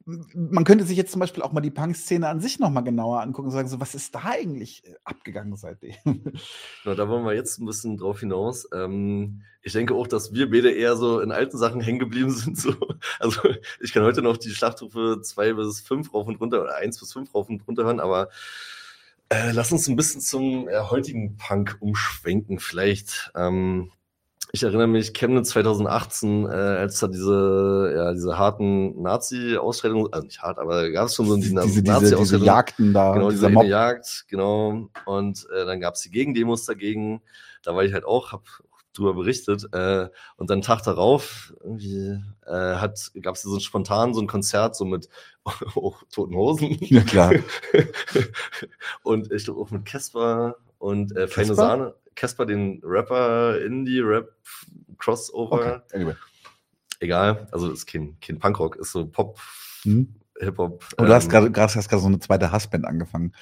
Speaker 2: man könnte sich jetzt zum Beispiel auch mal die Punk-Szene an sich noch mal genauer angucken und sagen, so, was ist da eigentlich abgegangen seitdem?
Speaker 1: Na, da wollen wir jetzt ein bisschen drauf hinaus. Ich denke auch, dass wir beide eher so in alten Sachen hängen geblieben sind. So. Also ich kann heute noch die Schlachtrufe 2 bis 5 rauf und runter oder 1 bis 5 rauf und runter hören, aber lass uns ein bisschen zum heutigen Punk umschwenken vielleicht. Ich erinnere mich, Chemnitz 2018, als da diese harten Nazi-Ausschreitungen, also nicht hart, aber gab es schon so
Speaker 2: diese Jagden da.
Speaker 1: Genau, diese eine Jagd, genau. Und dann gab es die Gegendemos dagegen. Da war ich halt auch, hab drüber berichtet. Und dann Tag darauf irgendwie gab es so spontan so ein Konzert so mit Toten Hosen.
Speaker 2: Ja, klar.
Speaker 1: Und ich glaube auch mit Casper und Feine Sahne. Casper, den Rapper, Indie-Rap-Crossover.
Speaker 2: Okay, anyway.
Speaker 1: Egal, also ist kein Punkrock, ist so Pop, Hip-Hop.
Speaker 2: Und du hast gerade so eine zweite Hassband angefangen.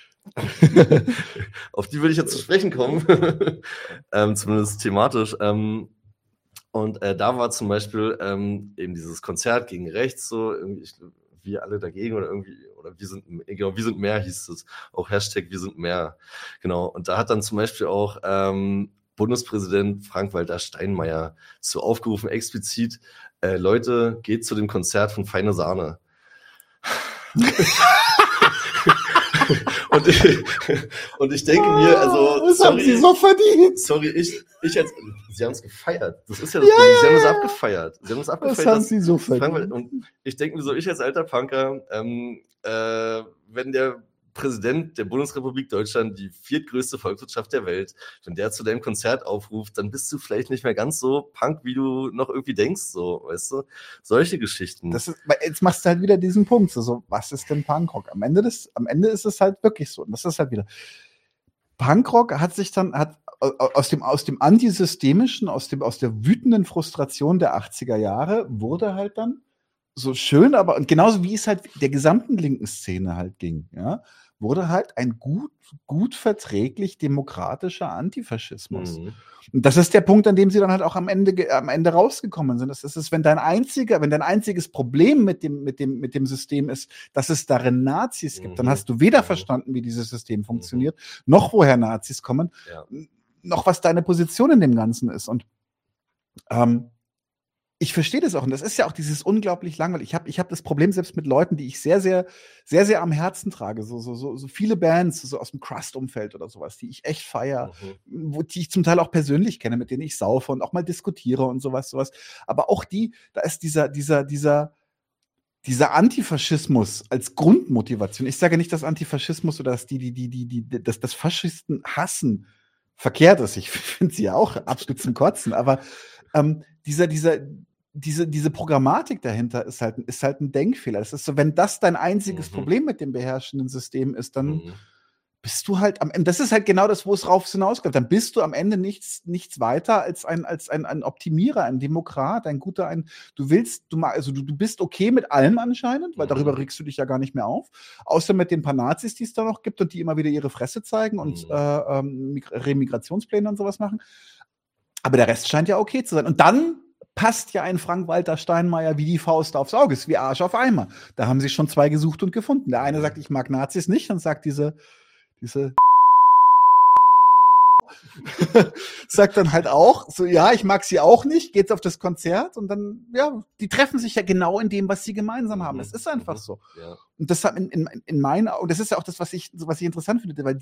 Speaker 1: Auf die würde ich jetzt zu sprechen kommen, zumindest thematisch. Und da war zum Beispiel eben dieses Konzert gegen rechts, so irgendwie, wir alle dagegen oder irgendwie, oder wir sind mehr, hieß es. Auch Hashtag wir sind mehr. Genau. Und da hat dann zum Beispiel auch Bundespräsident Frank-Walter Steinmeier zu aufgerufen, explizit, Leute, geht zu dem Konzert von Feine Sahne. Und ich denke mir, also,
Speaker 2: das haben sie so verdient.
Speaker 1: Sorry, sie haben es gefeiert. Das ist ja das Problem. Sie haben es abgefeiert.
Speaker 2: Das haben sie so verdient.
Speaker 1: Und ich denke mir so, ich als alter Punker, wenn der Präsident der Bundesrepublik Deutschland, die viertgrößte Volkswirtschaft der Welt, wenn der zu deinem Konzert aufruft, dann bist du vielleicht nicht mehr ganz so Punk, wie du noch irgendwie denkst, so, weißt du? Solche Geschichten.
Speaker 2: Jetzt machst du halt wieder diesen Punkt, so, was ist denn Punkrock? Am Ende ist es halt wirklich so. Und das ist halt wieder. Punkrock hat aus dem antisystemischen, aus der wütenden Frustration der 80er Jahre wurde halt dann so schön, aber und genauso wie es halt der gesamten linken Szene halt ging, ja, wurde halt ein gut verträglich demokratischer Antifaschismus. Und das ist der Punkt, an dem sie dann halt auch am Ende rausgekommen sind. Das ist, wenn dein einziges Problem mit dem System ist, dass es darin Nazis gibt, dann hast du weder verstanden, wie dieses System funktioniert, noch woher Nazis kommen, noch was deine Position in dem Ganzen ist. Und ich verstehe das auch. Und das ist ja auch dieses unglaublich langweilig. Ich hab das Problem selbst mit Leuten, die ich sehr, sehr, sehr, sehr am Herzen trage. So viele Bands, so aus dem Crust-Umfeld oder sowas, die ich echt feiere, die ich zum Teil auch persönlich kenne, mit denen ich saufe und auch mal diskutiere und sowas. Aber auch da ist dieser Antifaschismus als Grundmotivation. Ich sage nicht, dass Antifaschismus oder dass das Faschisten hassen verkehrt ist. Ich finde sie ja auch absolut zum Kotzen. Aber diese Programmatik dahinter ist halt ein Denkfehler. Das ist so, wenn das dein einziges Problem mit dem beherrschenden System ist, dann bist du halt am Ende, das ist halt genau das, wo es rauf hinauskommt, dann bist du am Ende nichts weiter als ein Optimierer, ein Demokrat, du bist okay mit allem anscheinend, weil darüber regst du dich ja gar nicht mehr auf, außer mit den paar Nazis, die es da noch gibt und die immer wieder ihre Fresse zeigen und Remigrationspläne und sowas machen. Aber der Rest scheint ja okay zu sein. Und dann passt ja ein Frank-Walter Steinmeier wie die Faust aufs Auge, ist wie Arsch auf Eimer. Da haben sie schon zwei gesucht und gefunden. Der eine sagt, ich mag Nazis nicht, und sagt diese sagt dann halt auch, so, ja, ich mag sie auch nicht, geht's auf das Konzert und dann, ja, die treffen sich ja genau in dem, was sie gemeinsam haben. Es ist einfach so. Ja. Und das hat in meinen Augen, das ist ja auch das, was ich interessant finde, weil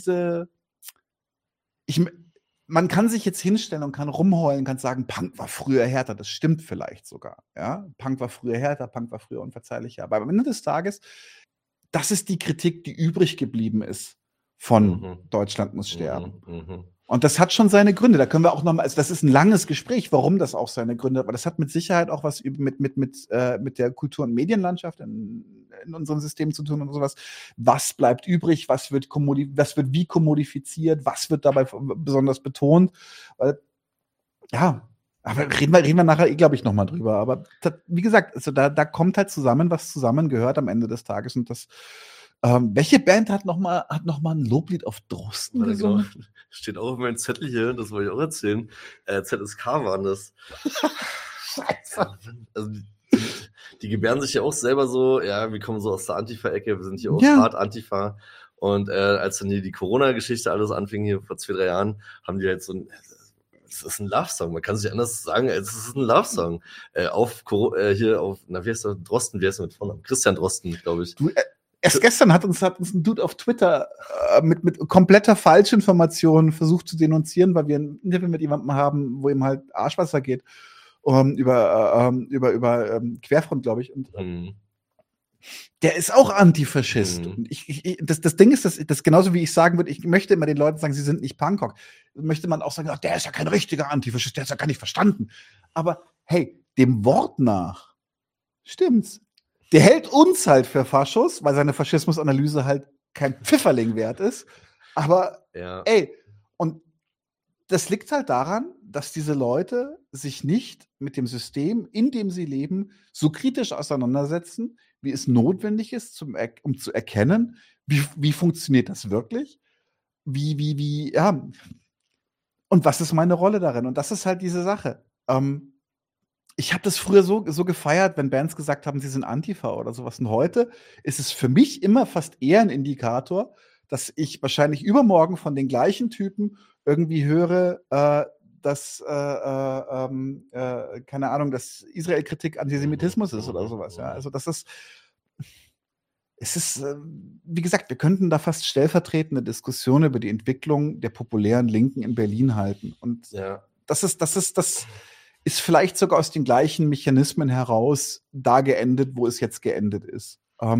Speaker 2: man kann sich jetzt hinstellen und kann rumheulen, kann sagen, Punk war früher härter. Das stimmt vielleicht sogar. Ja? Punk war früher härter, Punk war früher unverzeihlicher. Aber am Ende des Tages, das ist die Kritik, die übrig geblieben ist von Deutschland muss sterben. Und das hat schon seine Gründe. Da können wir auch nochmal, also das ist ein langes Gespräch, warum das auch seine Gründe hat. Aber das hat mit Sicherheit auch was mit der Kultur- und Medienlandschaft in unserem System zu tun und sowas. Was bleibt übrig? Was wird wie kommodifiziert? Was wird dabei besonders betont? Ja, aber reden wir nachher glaube ich, nochmal drüber. Aber wie gesagt, also da kommt halt zusammen, was zusammengehört am Ende des Tages. Und das welche Band hat noch mal ein Loblied auf Drosten gesungen?
Speaker 1: Genau. Steht auch auf meinem Zettel hier, das wollte ich auch erzählen. ZSK waren das.
Speaker 2: Scheiße.
Speaker 1: Also, die gebären sich ja auch selber so, ja, wir kommen so aus der Antifa-Ecke, wir sind hier auch hart Antifa. Und als dann hier die Corona-Geschichte alles anfing, hier vor 2-3 Jahren, haben die halt so ein, es ist ein Love-Song, man kann es nicht anders sagen, es ist ein Love-Song. Hier auf, wie heißt der, Drosten, wie heißt der mit Vornamen? Christian Drosten, glaube ich.
Speaker 2: Erst gestern hat uns ein Dude auf Twitter mit kompletter Falschinformation versucht zu denunzieren, weil wir ein Interview mit jemandem haben, wo ihm halt Arschwasser geht, über Querfront, glaube ich. Und der ist auch Antifaschist. Und das Ding ist, das genauso wie ich sagen würde, ich möchte immer den Leuten sagen, sie sind nicht Punkrock. Möchte man auch sagen, ach, der ist ja kein richtiger Antifaschist, der ist ja gar nicht verstanden. Aber hey, dem Wort nach stimmt's. Der hält uns halt für Faschos, weil seine Faschismusanalyse halt kein Pfifferling wert ist. Aber und das liegt halt daran, dass diese Leute sich nicht mit dem System, in dem sie leben, so kritisch auseinandersetzen, wie es notwendig ist, um zu erkennen, wie funktioniert das wirklich? Und was ist meine Rolle darin? Und das ist halt diese Sache. Ich habe das früher so gefeiert, wenn Bands gesagt haben, sie sind Antifa oder sowas. Und heute ist es für mich immer fast eher ein Indikator, dass ich wahrscheinlich übermorgen von den gleichen Typen irgendwie höre, dass, keine Ahnung, dass Israel-Kritik Antisemitismus ist oder sowas. Ja? Also es ist, wie gesagt, wir könnten da fast stellvertretende Diskussionen über die Entwicklung der populären Linken in Berlin halten. Und das ist vielleicht sogar aus den gleichen Mechanismen heraus da geendet, wo es jetzt geendet ist.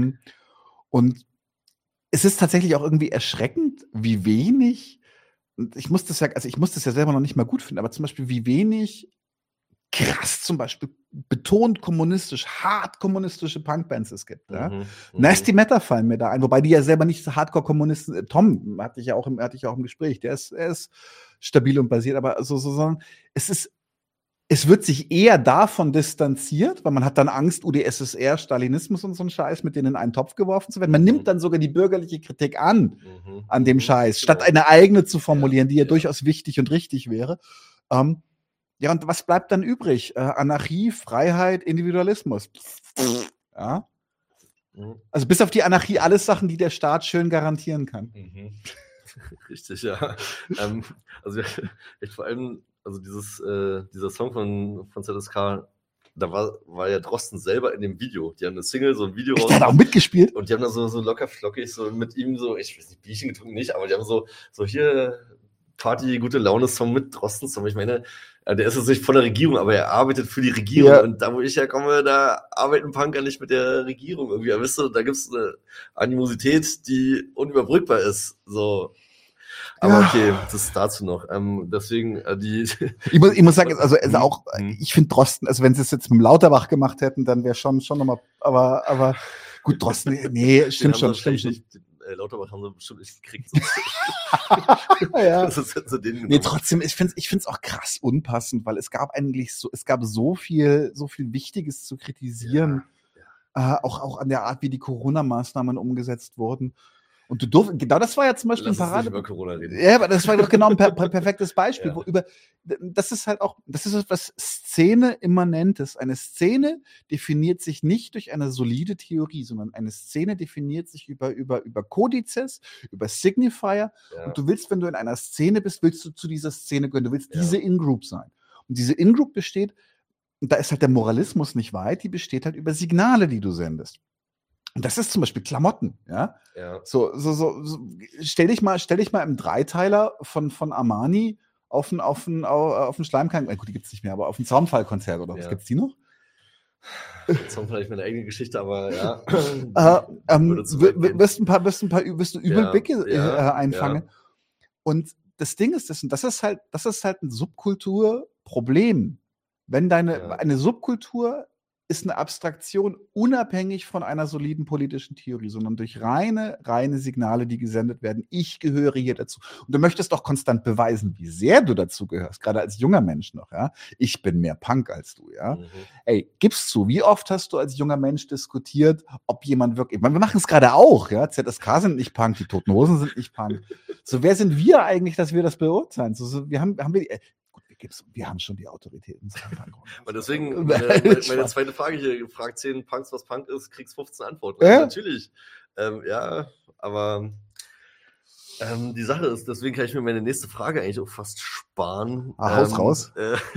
Speaker 2: Und es ist tatsächlich auch irgendwie erschreckend, wie wenig, und ich muss das ja selber noch nicht mal gut finden, aber zum Beispiel, wie wenig krass zum Beispiel betont kommunistisch, hart kommunistische Punkbands es gibt. Ja? Nasty Matter fallen mir da ein, wobei die ja selber nicht so Hardcore-Kommunisten, Tom hatte ich ja auch im Gespräch, er ist stabil und basiert, aber sondern es wird sich eher davon distanziert, weil man hat dann Angst, UdSSR, Stalinismus und so ein Scheiß, mit denen in einen Topf geworfen zu werden. Man nimmt dann sogar die bürgerliche Kritik an dem Scheiß, statt eine eigene zu formulieren, die ja durchaus wichtig und richtig wäre. Und was bleibt dann übrig? Anarchie, Freiheit, Individualismus. Ja? Also bis auf die Anarchie alles Sachen, die der Staat schön garantieren kann.
Speaker 1: Richtig, ja. Also vor allem, also dieser Song von ZSK, da war ja Drosten selber in dem Video. Die haben eine Single, so ein Video
Speaker 2: raus. Der hat auch mitgespielt.
Speaker 1: Und die haben da so locker flockig so mit ihm so, ich weiß nicht, Bierchen getrunken nicht, aber die haben so hier Party, gute Laune-Song mit Drosten-Song. Ich meine, der ist jetzt nicht von der Regierung, aber er arbeitet für die Regierung. Ja. Und da, wo ich herkomme, da arbeiten Punker nicht mit der Regierung irgendwie. Aber wisst ihr, da gibt's eine Animosität, die unüberbrückbar ist. So. Aber okay, das ist dazu noch. Deswegen,
Speaker 2: Ich muss sagen, also auch, ich finde Drosten, also wenn sie es jetzt mit dem Lauterbach gemacht hätten, dann wäre schon nochmal, aber gut, Drosten, nee, stimmt schon.
Speaker 1: Lauterbach haben sie bestimmt nicht gekriegt.
Speaker 2: Ja. Trotzdem, ich find's auch krass unpassend, weil es gab so viel Wichtiges zu kritisieren, auch an der Art, wie die Corona-Maßnahmen umgesetzt wurden. Und genau das war ja zum Beispiel ein Parade.
Speaker 1: Über Corona reden.
Speaker 2: Ja, aber das war doch genau ein perfektes Beispiel. Das ist etwas Szene-Immanentes. Eine Szene definiert sich nicht durch eine solide Theorie, sondern eine Szene definiert sich über Kodizes, über Signifier. Ja. Und du willst, wenn du in einer Szene bist, willst du zu dieser Szene gehören. Du willst diese In-Group sein. Und diese In-Group besteht, und da ist halt der Moralismus nicht weit, die besteht halt über Signale, die du sendest. Und das ist zum Beispiel Klamotten, ja. So, stell dich mal im Dreiteiler von Armani auf ein Schleimkrank, gut, die gibt's nicht mehr, aber auf ein Zaunfallkonzert oder was gibt's die noch?
Speaker 1: Zaunfall ist meine eigene Geschichte, aber ja.
Speaker 2: Wirst du Übelblicke einfangen. Ja. Und das Ding ist das ist halt ein Subkulturproblem. Wenn eine Subkultur ist eine Abstraktion unabhängig von einer soliden politischen Theorie, sondern durch reine Signale, die gesendet werden. Ich gehöre hier dazu. Und du möchtest doch konstant beweisen, wie sehr du dazu gehörst, gerade als junger Mensch noch, ja. Ich bin mehr Punk als du, ja. Ey, gib's zu, wie oft hast du als junger Mensch diskutiert, ob jemand wirklich, ich meine, wir machen es gerade auch, ja. ZSK sind nicht Punk, die Toten Hosen sind nicht Punk. So, wer sind wir eigentlich, dass wir das beurteilen? Wir wir haben schon die Autoritäten.
Speaker 1: Und deswegen, meine zweite Frage hier, fragt 10 Punks, was Punk ist, kriegst 15 Antworten.
Speaker 2: Ja?
Speaker 1: Natürlich. Aber die Sache ist, deswegen kann ich mir meine nächste Frage eigentlich auch fast sparen.
Speaker 2: Haus raus.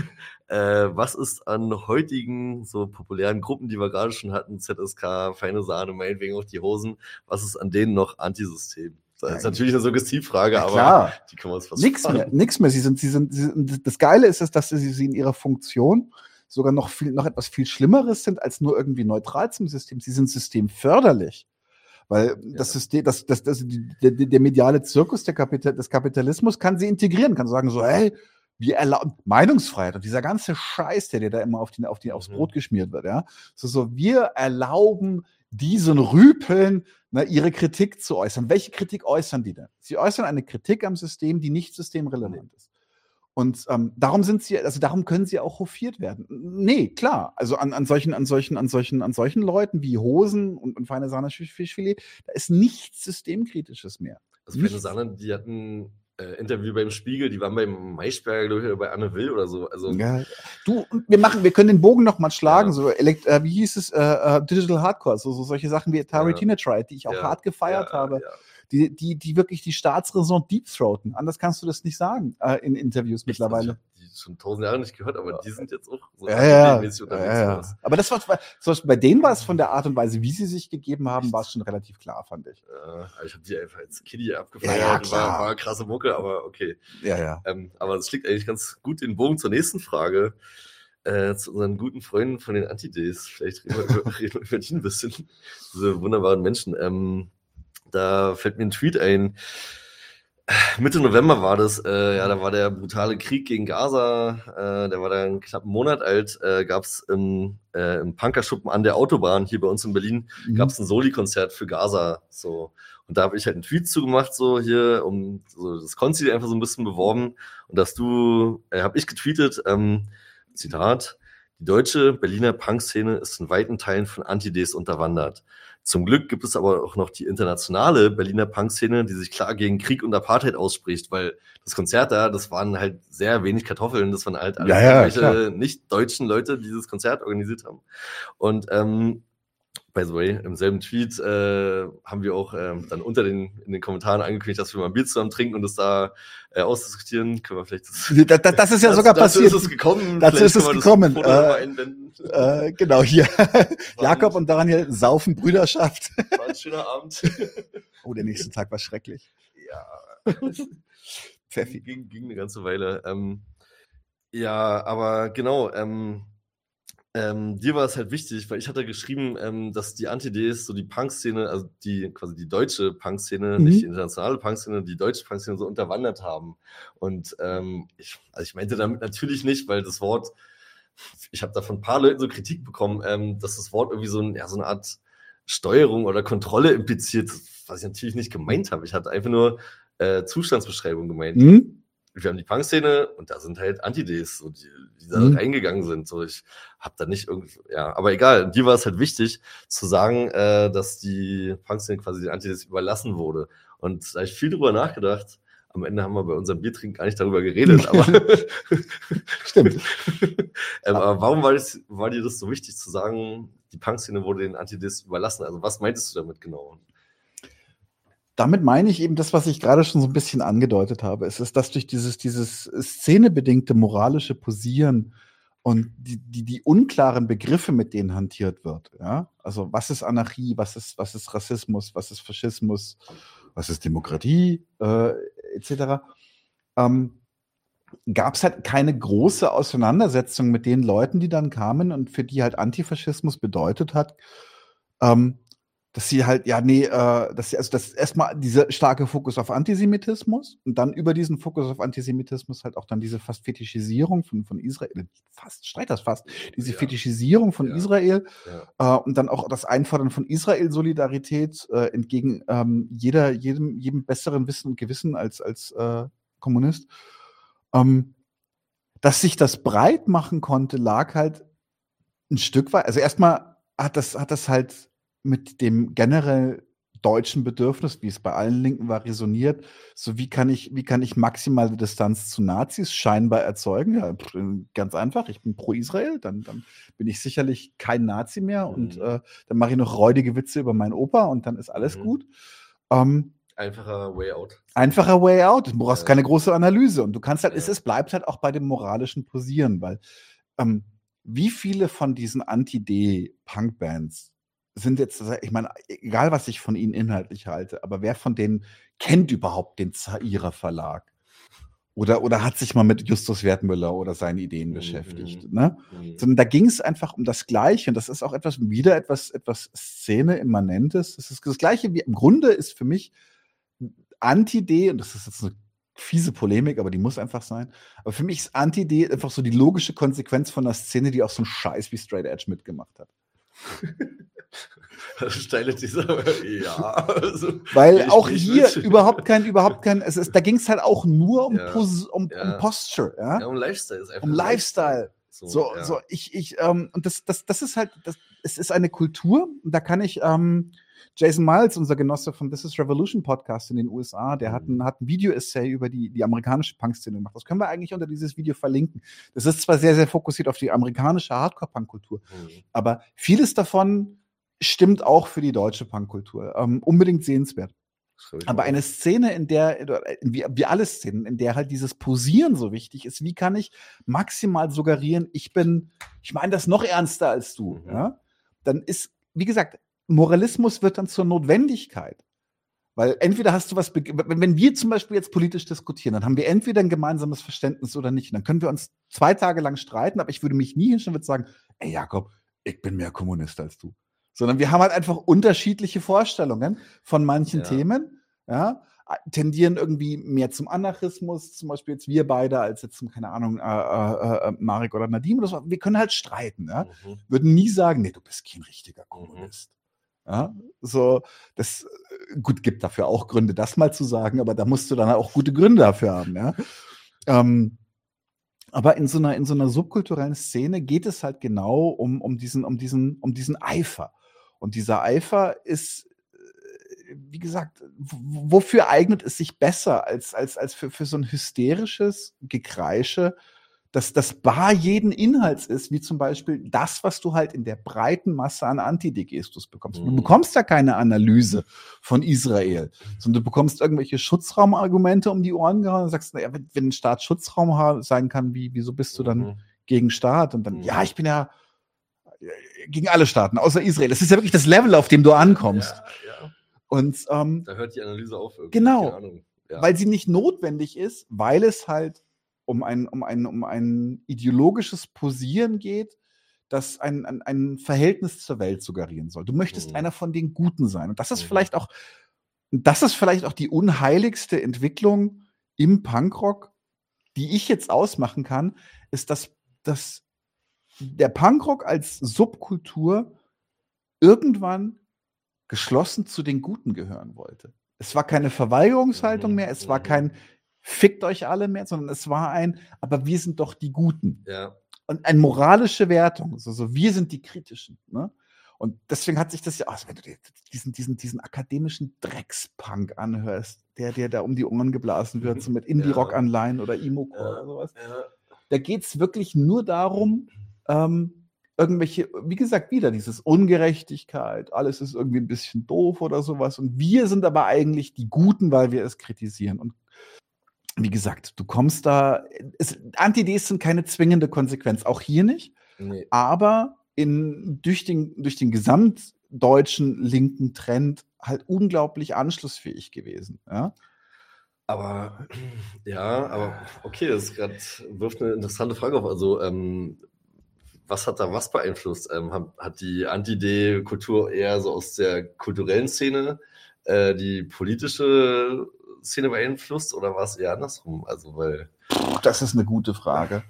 Speaker 1: Was ist an heutigen so populären Gruppen, die wir gerade schon hatten, ZSK, Feine Sahne, meinetwegen auch die Hosen, was ist an denen noch Antisystem? Das ist natürlich eine Suggestivfrage, aber die können wir uns fast sparen.
Speaker 2: Nix mehr. Sie sind, das Geile ist, dass sie in ihrer Funktion sogar noch etwas viel Schlimmeres sind, als nur irgendwie neutral zum System. Sie sind systemförderlich. Weil das System, der mediale Zirkus des Kapitalismus kann sie integrieren, kann sagen so, hey, wir erlauben Meinungsfreiheit und dieser ganze Scheiß, der dir da immer aufs Brot geschmiert wird, ja. So, wir erlauben diesen Rüpeln, ihre Kritik zu äußern. Welche Kritik äußern die denn? Sie äußern eine Kritik am System, die nicht systemrelevant ist. Und darum können sie auch hofiert werden. Nee, klar. Also an solchen Leuten wie Hosen und Feine Sahne Fischfilet, da ist nichts Systemkritisches mehr.
Speaker 1: Also Feine Sahne, die hatten Interview beim Spiegel, die waren beim Maischberger, glaube ich, oder bei Anne Will oder so. Also,
Speaker 2: ja. Wir können den Bogen noch mal schlagen, so wie hieß es, Digital Hardcore, so solche Sachen wie Atari Teenage Riot, die ich auch hart gefeiert habe. Ja. Die wirklich die Staatsräson deepthroaten. Anders kannst du das nicht sagen in Interviews mittlerweile.
Speaker 1: Ich habe die schon 1000 Jahre nicht gehört, aber die sind jetzt auch so
Speaker 2: mäßig unterwegs. Aber das war, bei denen war es von der Art und Weise, wie sie sich gegeben haben, war es schon relativ klar, fand ich.
Speaker 1: Ich habe die einfach als Kiddie abgefeiert. War eine krasse Mucke, aber okay. Aber das schlägt eigentlich ganz gut den Bogen zur nächsten Frage. Zu unseren guten Freunden von den Anti-Days. Vielleicht reden wir über die ein bisschen. Diese wunderbaren Menschen. Da fällt mir ein Tweet ein. Mitte November war das. Da war der brutale Krieg gegen Gaza. Der war dann knapp einen Monat alt. Gab es im Punkerschuppen an der Autobahn hier bei uns in Berlin, gab es ein Soli-Konzert für Gaza. So. Und da habe ich halt einen Tweet zugemacht, so hier, um so das Konzi einfach so ein bisschen beworben. Und habe ich getweetet, Zitat, die deutsche Berliner Punk-Szene ist in weiten Teilen von Anti-Ds unterwandert. Zum Glück gibt es aber auch noch die internationale Berliner Punk-Szene, die sich klar gegen Krieg und Apartheid ausspricht, weil das Konzert da, das waren halt sehr wenig Kartoffeln, das waren halt irgendwelche nicht-deutschen Leute, die dieses Konzert organisiert haben. Und by the way, im selben Tweet haben wir auch dann in den Kommentaren angekündigt, dass wir mal ein Bier zusammen trinken und das da ausdiskutieren. Können wir vielleicht
Speaker 2: das ist ja sogar passiert.
Speaker 1: Dazu ist es gekommen.
Speaker 2: Genau, hier. Jakob und Daniel saufen Brüderschaft.
Speaker 1: War ein schöner Abend.
Speaker 2: Oh, der nächste Tag war schrecklich.
Speaker 1: Ja. Pfeffi. Ging eine ganze Weile. Aber genau, dir war es halt wichtig, weil ich hatte geschrieben, dass die Anti-Ds, so die Punk-Szene, also quasi die deutsche Punk-Szene, nicht die internationale Punk-Szene, die deutsche Punk-Szene so unterwandert haben. Und ich meinte damit natürlich nicht, weil das Wort, ich habe da von ein paar Leuten so Kritik bekommen, dass das Wort irgendwie so eine Art Steuerung oder Kontrolle impliziert, was ich natürlich nicht gemeint habe. Ich hatte einfach nur Zustandsbeschreibung gemeint. Wir haben die Punk-Szene und da sind halt Anti-Ds, so die da reingegangen sind. So, ich habe da nicht irgendwie, aber egal. Dir war es halt wichtig zu sagen, dass die Punk-Szene quasi den Anti-Ds überlassen wurde. Und da habe ich viel drüber nachgedacht. Am Ende haben wir bei unserem Biertrinken gar nicht darüber geredet, aber
Speaker 2: stimmt.
Speaker 1: Aber warum war dir das so wichtig zu sagen, die Punk-Szene wurde den Anti-Ds überlassen? Also was meintest du damit genau?
Speaker 2: Damit meine ich eben das, was ich gerade schon so ein bisschen angedeutet habe. Es ist, dass durch dieses szenebedingte moralische Posieren und die unklaren Begriffe, mit denen hantiert wird, ja, also was ist Anarchie, was ist Rassismus, was ist Faschismus, was ist Demokratie, etc., gab es halt keine große Auseinandersetzung mit den Leuten, die dann kamen und für die halt Antifaschismus bedeutet hat, dass sie halt, dass erstmal dieser starke Fokus auf Antisemitismus und dann über diesen Fokus auf Antisemitismus halt auch dann diese fast Fetischisierung von Israel, diese Fetischisierung von Israel und dann auch das Einfordern von Israel-Solidarität entgegen jedem besseren Wissen und Gewissen als Kommunist, dass sich das breit machen konnte, lag halt ein Stück weit, also erstmal hat das halt mit dem generell deutschen Bedürfnis, wie es bei allen Linken war, resoniert. So, wie kann ich maximale Distanz zu Nazis scheinbar erzeugen? Ja, ganz einfach. Ich bin pro Israel, dann bin ich sicherlich kein Nazi mehr und dann mache ich noch räudige Witze über meinen Opa und dann ist alles gut.
Speaker 1: Einfacher Way out.
Speaker 2: Einfacher Way out. Du brauchst keine große Analyse. Und du kannst halt, es bleibt halt auch bei dem moralischen Posieren, weil wie viele von diesen Anti-D-Punk-Bands sind jetzt, ich meine, egal was ich von ihnen inhaltlich halte, aber wer von denen kennt überhaupt den Zaira Verlag? Oder hat sich mal mit Justus Wertmüller oder seinen Ideen beschäftigt, ne? Sondern da ging es einfach um das Gleiche. Und das ist auch etwas Szene-Immanentes. Das ist das Gleiche wie, im Grunde ist für mich Anti-D, und das ist jetzt eine fiese Polemik, aber die muss einfach sein. Aber für mich ist Anti-D einfach so die logische Konsequenz von einer Szene, die auch so einen Scheiß wie Straight Edge mitgemacht hat.
Speaker 1: Steile dieser, ja. Also,
Speaker 2: weil auch hier überhaupt kein, da ging es halt auch nur um Posture, ja.
Speaker 1: Ja, um Lifestyle ist einfach.
Speaker 2: Um Lifestyle. Und das ist halt, es ist eine Kultur, und da kann ich, Jason Miles, unser Genosse von This is Revolution Podcast in den USA, der hat ein Video-Essay über die amerikanische Punk-Szene gemacht. Das können wir eigentlich unter dieses Video verlinken. Das ist zwar sehr, sehr fokussiert auf die amerikanische Hardcore-Punk-Kultur, aber vieles davon stimmt auch für die deutsche Punk-Kultur. Unbedingt sehenswert. Aber eine Szene, in der, wie alle Szenen, in der halt dieses Posieren so wichtig ist, wie kann ich maximal suggerieren, ich meine das noch ernster als du, ja? Dann ist, wie gesagt, Moralismus wird dann zur Notwendigkeit. Weil entweder hast du wenn wir zum Beispiel jetzt politisch diskutieren, dann haben wir entweder ein gemeinsames Verständnis oder nicht. Und dann können wir uns 2 Tage lang streiten, aber ich würde mich nie hinstellen und sagen, ey Jakob, ich bin mehr Kommunist als du. Sondern wir haben halt einfach unterschiedliche Vorstellungen von manchen Themen, ja, tendieren irgendwie mehr zum Anarchismus, zum Beispiel jetzt wir beide, als jetzt zum, keine Ahnung, Marek oder Nadim oder so. Wir können halt streiten, ja. Würden nie sagen, nee, du bist kein richtiger Kommunist. Ja, so, das, gut, gibt dafür auch Gründe, das mal zu sagen, aber da musst du dann auch gute Gründe dafür haben, ja. Aber in so einer subkulturellen Szene geht es halt genau um diesen Eifer. Und dieser Eifer ist, wie gesagt, wofür eignet es sich besser als für so ein hysterisches Gekreische, das bar jeden Inhalts ist, wie zum Beispiel das, was du halt in der breiten Masse an Antidegestus bekommst. Du bekommst ja keine Analyse von Israel, sondern du bekommst irgendwelche Schutzraumargumente um die Ohren gehauen und sagst, naja, wenn ein Staat Schutzraum sein kann, wieso bist du dann gegen Staat? Und dann, ja, ich bin ja gegen alle Staaten, außer Israel. Das ist ja wirklich das Level, auf dem du ankommst.
Speaker 1: Ja.
Speaker 2: Und
Speaker 1: da hört die Analyse auf.
Speaker 2: Genau, keine Ahnung. Ja. Weil sie nicht notwendig ist, weil es halt um ein ideologisches Posieren geht, das ein Verhältnis zur Welt suggerieren soll. Du möchtest einer von den Guten sein. Und das ist vielleicht auch die unheiligste Entwicklung im Punkrock, die ich jetzt ausmachen kann, ist, dass der Punkrock als Subkultur irgendwann geschlossen zu den Guten gehören wollte. Es war keine Verweigerungshaltung mehr, es war kein fickt euch alle mehr, sondern es war aber wir sind doch die Guten.
Speaker 1: Ja.
Speaker 2: Und eine moralische Wertung, so wir sind die Kritischen. Ne? Und deswegen hat sich das ja, wenn du dir diesen akademischen Dreckspunk anhörst, der da um die Ohren geblasen wird, so mit Indie-Rock-Anleihen oder Emo-Core oder sowas, da geht es wirklich nur darum, irgendwelche, wie gesagt, wieder dieses Ungerechtigkeit, alles ist irgendwie ein bisschen doof oder sowas. Und wir sind aber eigentlich die Guten, weil wir es kritisieren. Und wie gesagt, du kommst da, Anti-Ds sind keine zwingende Konsequenz, auch hier nicht, aber durch den gesamtdeutschen linken Trend halt unglaublich anschlussfähig gewesen. Ja?
Speaker 1: Aber okay, das wirft eine interessante Frage auf. Also, was hat da was beeinflusst? Hat die Anti-D-Kultur eher so aus der kulturellen Szene die politische Szene beeinflusst oder war es eher andersrum? Also,
Speaker 2: das ist eine gute Frage.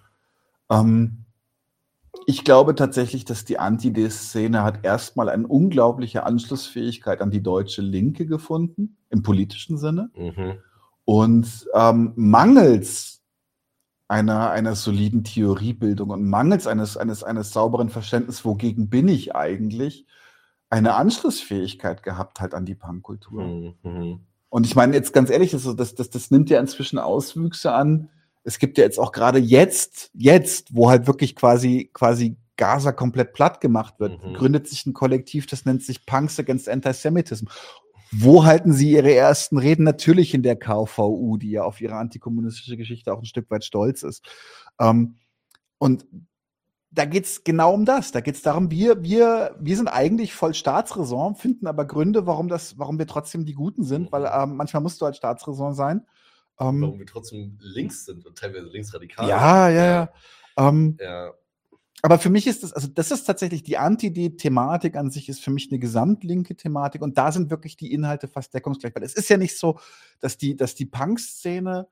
Speaker 2: Ich glaube tatsächlich, dass die Anti-D-Szene hat erstmal eine unglaubliche Anschlussfähigkeit an die deutsche Linke gefunden, im politischen Sinne. Und mangels einer soliden Theoriebildung und mangels eines sauberen Verständnisses, wogegen bin ich eigentlich, eine Anschlussfähigkeit gehabt halt an die Punkkultur.
Speaker 1: Mhm.
Speaker 2: Und ich meine jetzt ganz ehrlich, das nimmt ja inzwischen Auswüchse an. Es gibt ja jetzt auch gerade jetzt, wo halt wirklich quasi Gaza komplett platt gemacht wird, gründet sich ein Kollektiv, das nennt sich Punks Against Antisemitism. Wo halten sie ihre ersten Reden? Natürlich in der KVU, die ja auf ihre antikommunistische Geschichte auch ein Stück weit stolz ist. Und da geht's genau um das. Da geht's darum, wir sind eigentlich voll Staatsräson, finden aber Gründe, warum wir trotzdem die Guten sind, weil manchmal musst du halt Staatsräson sein.
Speaker 1: Warum wir trotzdem links sind und teilweise linksradikal.
Speaker 2: Ja.
Speaker 1: Ja.
Speaker 2: Aber für mich ist das ist tatsächlich die Anti-D-Thematik an sich, ist für mich eine gesamtlinke Thematik und da sind wirklich die Inhalte fast deckungsgleich, weil es ist ja nicht so, dass die Punk-Szene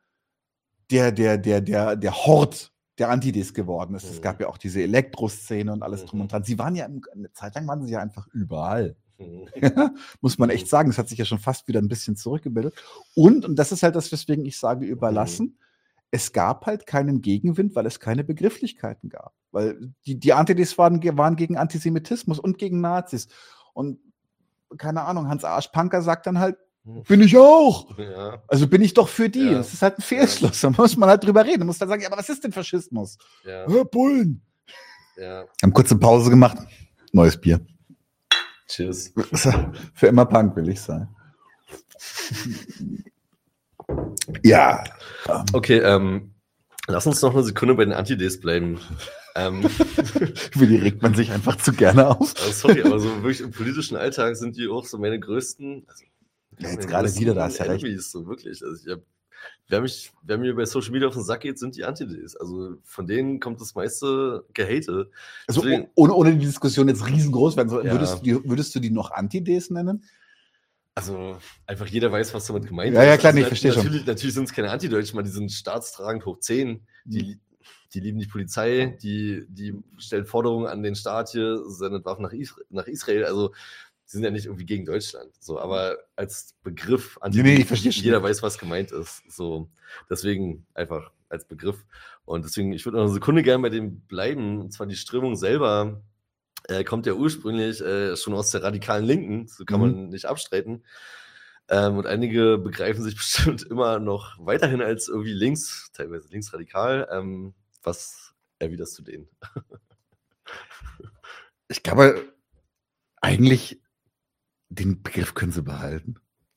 Speaker 2: der Hort der Anti-Ds geworden ist. Es gab ja auch diese Elektro-Szene und alles drum und dran. Sie waren ja eine Zeit lang waren sie ja einfach überall. Muss man echt sagen, das hat sich ja schon fast wieder ein bisschen zurückgebildet. Und das ist halt das, weswegen ich sage, überlassen. Es gab halt keinen Gegenwind, weil es keine Begrifflichkeiten gab. Weil die Anti-Ds waren gegen Antisemitismus und gegen Nazis. Und keine Ahnung, Hans Arschpanker sagt dann halt, bin ich auch.
Speaker 1: Ja.
Speaker 2: Also bin ich doch für die. Ja. Das ist halt ein Fehlschluss. Da muss man halt drüber reden. Da muss dann sagen, ja, aber was ist denn Faschismus?
Speaker 1: Ja.
Speaker 2: Bullen.
Speaker 1: Ja.
Speaker 2: Haben kurz eine Pause gemacht. Neues Bier.
Speaker 1: Cheers.
Speaker 2: Für immer Punk will ich sein. Ja.
Speaker 1: Okay, lass uns noch eine Sekunde bei den Anti-Ds bleiben.
Speaker 2: Wie die regt man sich einfach zu gerne auf.
Speaker 1: Also sorry, aber so wirklich im politischen Alltag sind die auch so meine größten. Also,
Speaker 2: ja, jetzt gerade wieder, da hast ja recht.
Speaker 1: So wirklich. Also wer mir bei Social Media auf den Sack geht, sind die Anti-Ds. Also von denen kommt das meiste Gehate.
Speaker 2: Also ohne die Diskussion jetzt riesengroß werden, würdest du die noch Anti-Ds nennen?
Speaker 1: Also einfach jeder weiß, was damit gemeint ist.
Speaker 2: Ja, klar,
Speaker 1: also,
Speaker 2: ich verstehe schon.
Speaker 1: Natürlich sind es keine Antideutschen, die sind staatstragend hoch 10. Die lieben die Polizei, die stellen Forderungen an den Staat hier, sendet Waffen nach Israel. Also die sind ja nicht irgendwie gegen Deutschland. So, aber als Begriff jeder weiß, was gemeint ist. So, deswegen einfach als Begriff. Und deswegen, ich würde noch eine Sekunde gerne bei dem bleiben. Und zwar die Strömung selber. Kommt ja ursprünglich schon aus der radikalen Linken, so kann man nicht abstreiten. Und einige begreifen sich bestimmt immer noch weiterhin als irgendwie links, teilweise linksradikal. Was erwiderst du denen?
Speaker 2: Ich glaube, eigentlich den Begriff können sie behalten.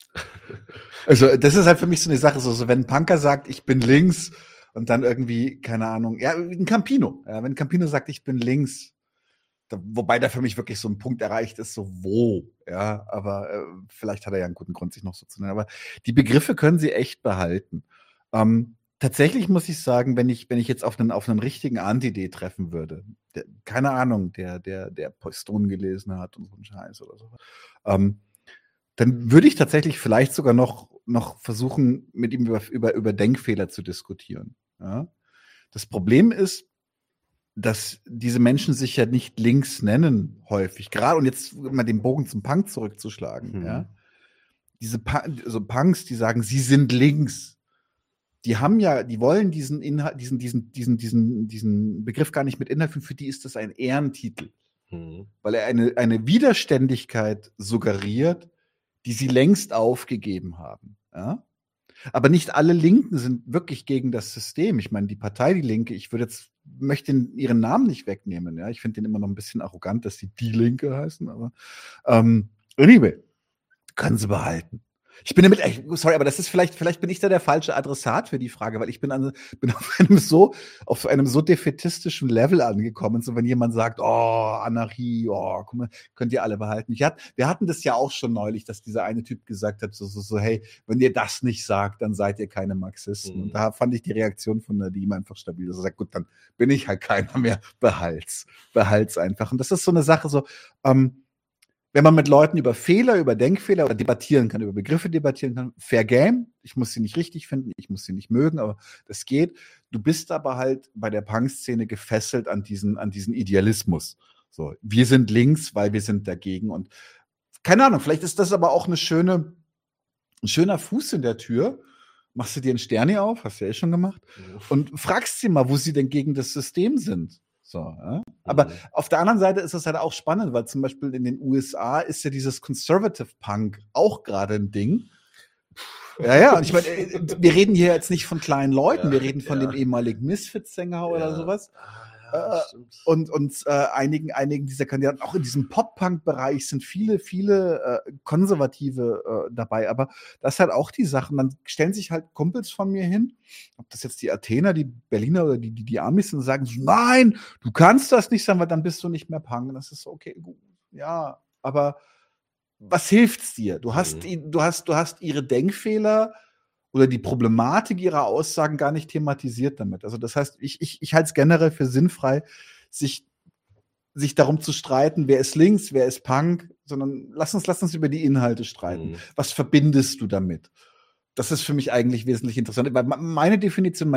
Speaker 2: Also das ist halt für mich so eine Sache, so wenn ein Punker sagt, ich bin links und dann irgendwie, keine Ahnung, ja, ein Campino. Ja, wenn Campino sagt, ich bin links, wobei da für mich wirklich so ein Punkt erreicht ist, so wo, ja, aber vielleicht hat er ja einen guten Grund, sich noch so zu nennen, aber die Begriffe können sie echt behalten. Tatsächlich muss ich sagen, wenn ich jetzt auf einen richtigen Anti-D treffen würde, keine Ahnung, der Poston gelesen hat und so einen Scheiß oder so, dann würde ich tatsächlich vielleicht sogar noch versuchen, mit ihm über Denkfehler zu diskutieren. Ja? Das Problem ist, dass diese Menschen sich ja nicht links nennen, häufig. Gerade, und jetzt mal den Bogen zum Punk zurückzuschlagen, ja. Diese Punks, die sagen, sie sind links, die wollen diesen Inhalt, diesen Begriff gar nicht mit Inhalt führen, für die ist das ein Ehrentitel. Weil er eine Widerständigkeit suggeriert, die sie längst aufgegeben haben, ja. Aber nicht alle Linken sind wirklich gegen das System. Ich meine, die Partei Die Linke, möchte ihren Namen nicht wegnehmen. Ja, ich finde den immer noch ein bisschen arrogant, dass sie Die Linke heißen, aber anyway, können sie behalten. Ich bin damit, sorry, aber das ist vielleicht bin ich da der falsche Adressat für die Frage, weil ich bin auf einem so defätistischen Level angekommen, so wenn jemand sagt, oh, Anarchie, oh, guck mal, könnt ihr alle behalten. Wir hatten das ja auch schon neulich, dass dieser eine Typ gesagt hat, so, hey, wenn ihr das nicht sagt, dann seid ihr keine Marxisten. Und da fand ich die Reaktion von Nadim einfach stabil. Also sagt, gut, dann bin ich halt keiner mehr, behalt's einfach. Und das ist so eine Sache, so, wenn man mit Leuten über Fehler, über Denkfehler oder debattieren kann, über Begriffe debattieren kann, fair game. Ich muss sie nicht richtig finden, ich muss sie nicht mögen, aber das geht. Du bist aber halt bei der Punk-Szene gefesselt an diesen Idealismus. So, wir sind links, weil wir sind dagegen. Und keine Ahnung, vielleicht ist das aber auch ein schöner Fuß in der Tür. Machst du dir einen Sterni auf, hast du ja schon gemacht, und fragst sie mal, wo sie denn gegen das System sind. So, ja? Aber auf der anderen Seite ist es halt auch spannend, weil zum Beispiel in den USA ist ja dieses Conservative Punk auch gerade ein Ding. Ja, und ich meine, wir reden hier jetzt nicht von kleinen Leuten, wir reden von dem ehemaligen Misfits-Sänger oder sowas. Und einigen dieser Kandidaten, auch in diesem Pop-Punk-Bereich sind viele Konservative dabei, aber das ist halt auch die Sache. Dann stellen sich halt Kumpels von mir hin, ob das jetzt die Athener, die Berliner oder die Amis sind, und sagen so, nein, du kannst das nicht sein, weil dann bist du nicht mehr Punk. Und das ist so, okay, gut, ja, aber was hilft's dir? Du hast ihre Denkfehler oder die Problematik ihrer Aussagen gar nicht thematisiert damit. Also das heißt, ich halte es generell für sinnfrei, sich darum zu streiten, wer ist links, wer ist Punk, sondern lass uns über die Inhalte streiten. Was verbindest du damit? Das ist für mich eigentlich wesentlich interessant, weil meine Definition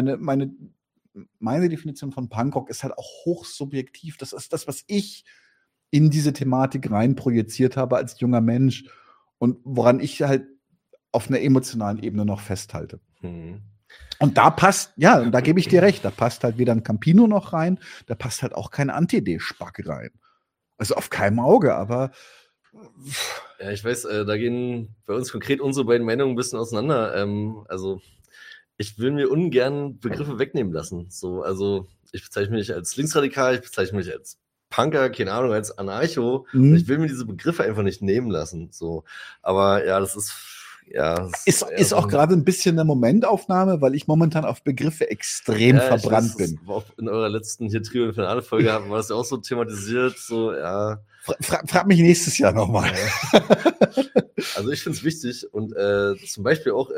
Speaker 2: von Punkrock ist halt auch hochsubjektiv. Das ist das, was ich in diese Thematik rein projiziert habe als junger Mensch und woran ich halt auf einer emotionalen Ebene noch festhalte. Und da passt, ja, und da gebe ich dir recht, da passt halt weder ein Campino noch rein, da passt halt auch kein Anti-D-Spack rein. Also auf keinem Auge, aber
Speaker 1: ja, ich weiß, da gehen bei uns konkret unsere beiden Meinungen ein bisschen auseinander. Also ich will mir ungern Begriffe wegnehmen lassen. So, also ich bezeichne mich als linksradikal, ich bezeichne mich als Punker, keine Ahnung, als Anarcho. Ich will mir diese Begriffe einfach nicht nehmen lassen. So, aber ja, das ist
Speaker 2: ist auch gerade ein bisschen eine Momentaufnahme, weil ich momentan auf Begriffe extrem verbrannt bin.
Speaker 1: In eurer letzten hier Trio Infernale Folge war das ja auch so thematisiert, so, ja.
Speaker 2: Frag mich nächstes Jahr nochmal.
Speaker 1: Also ich finde es wichtig und zum Beispiel auch,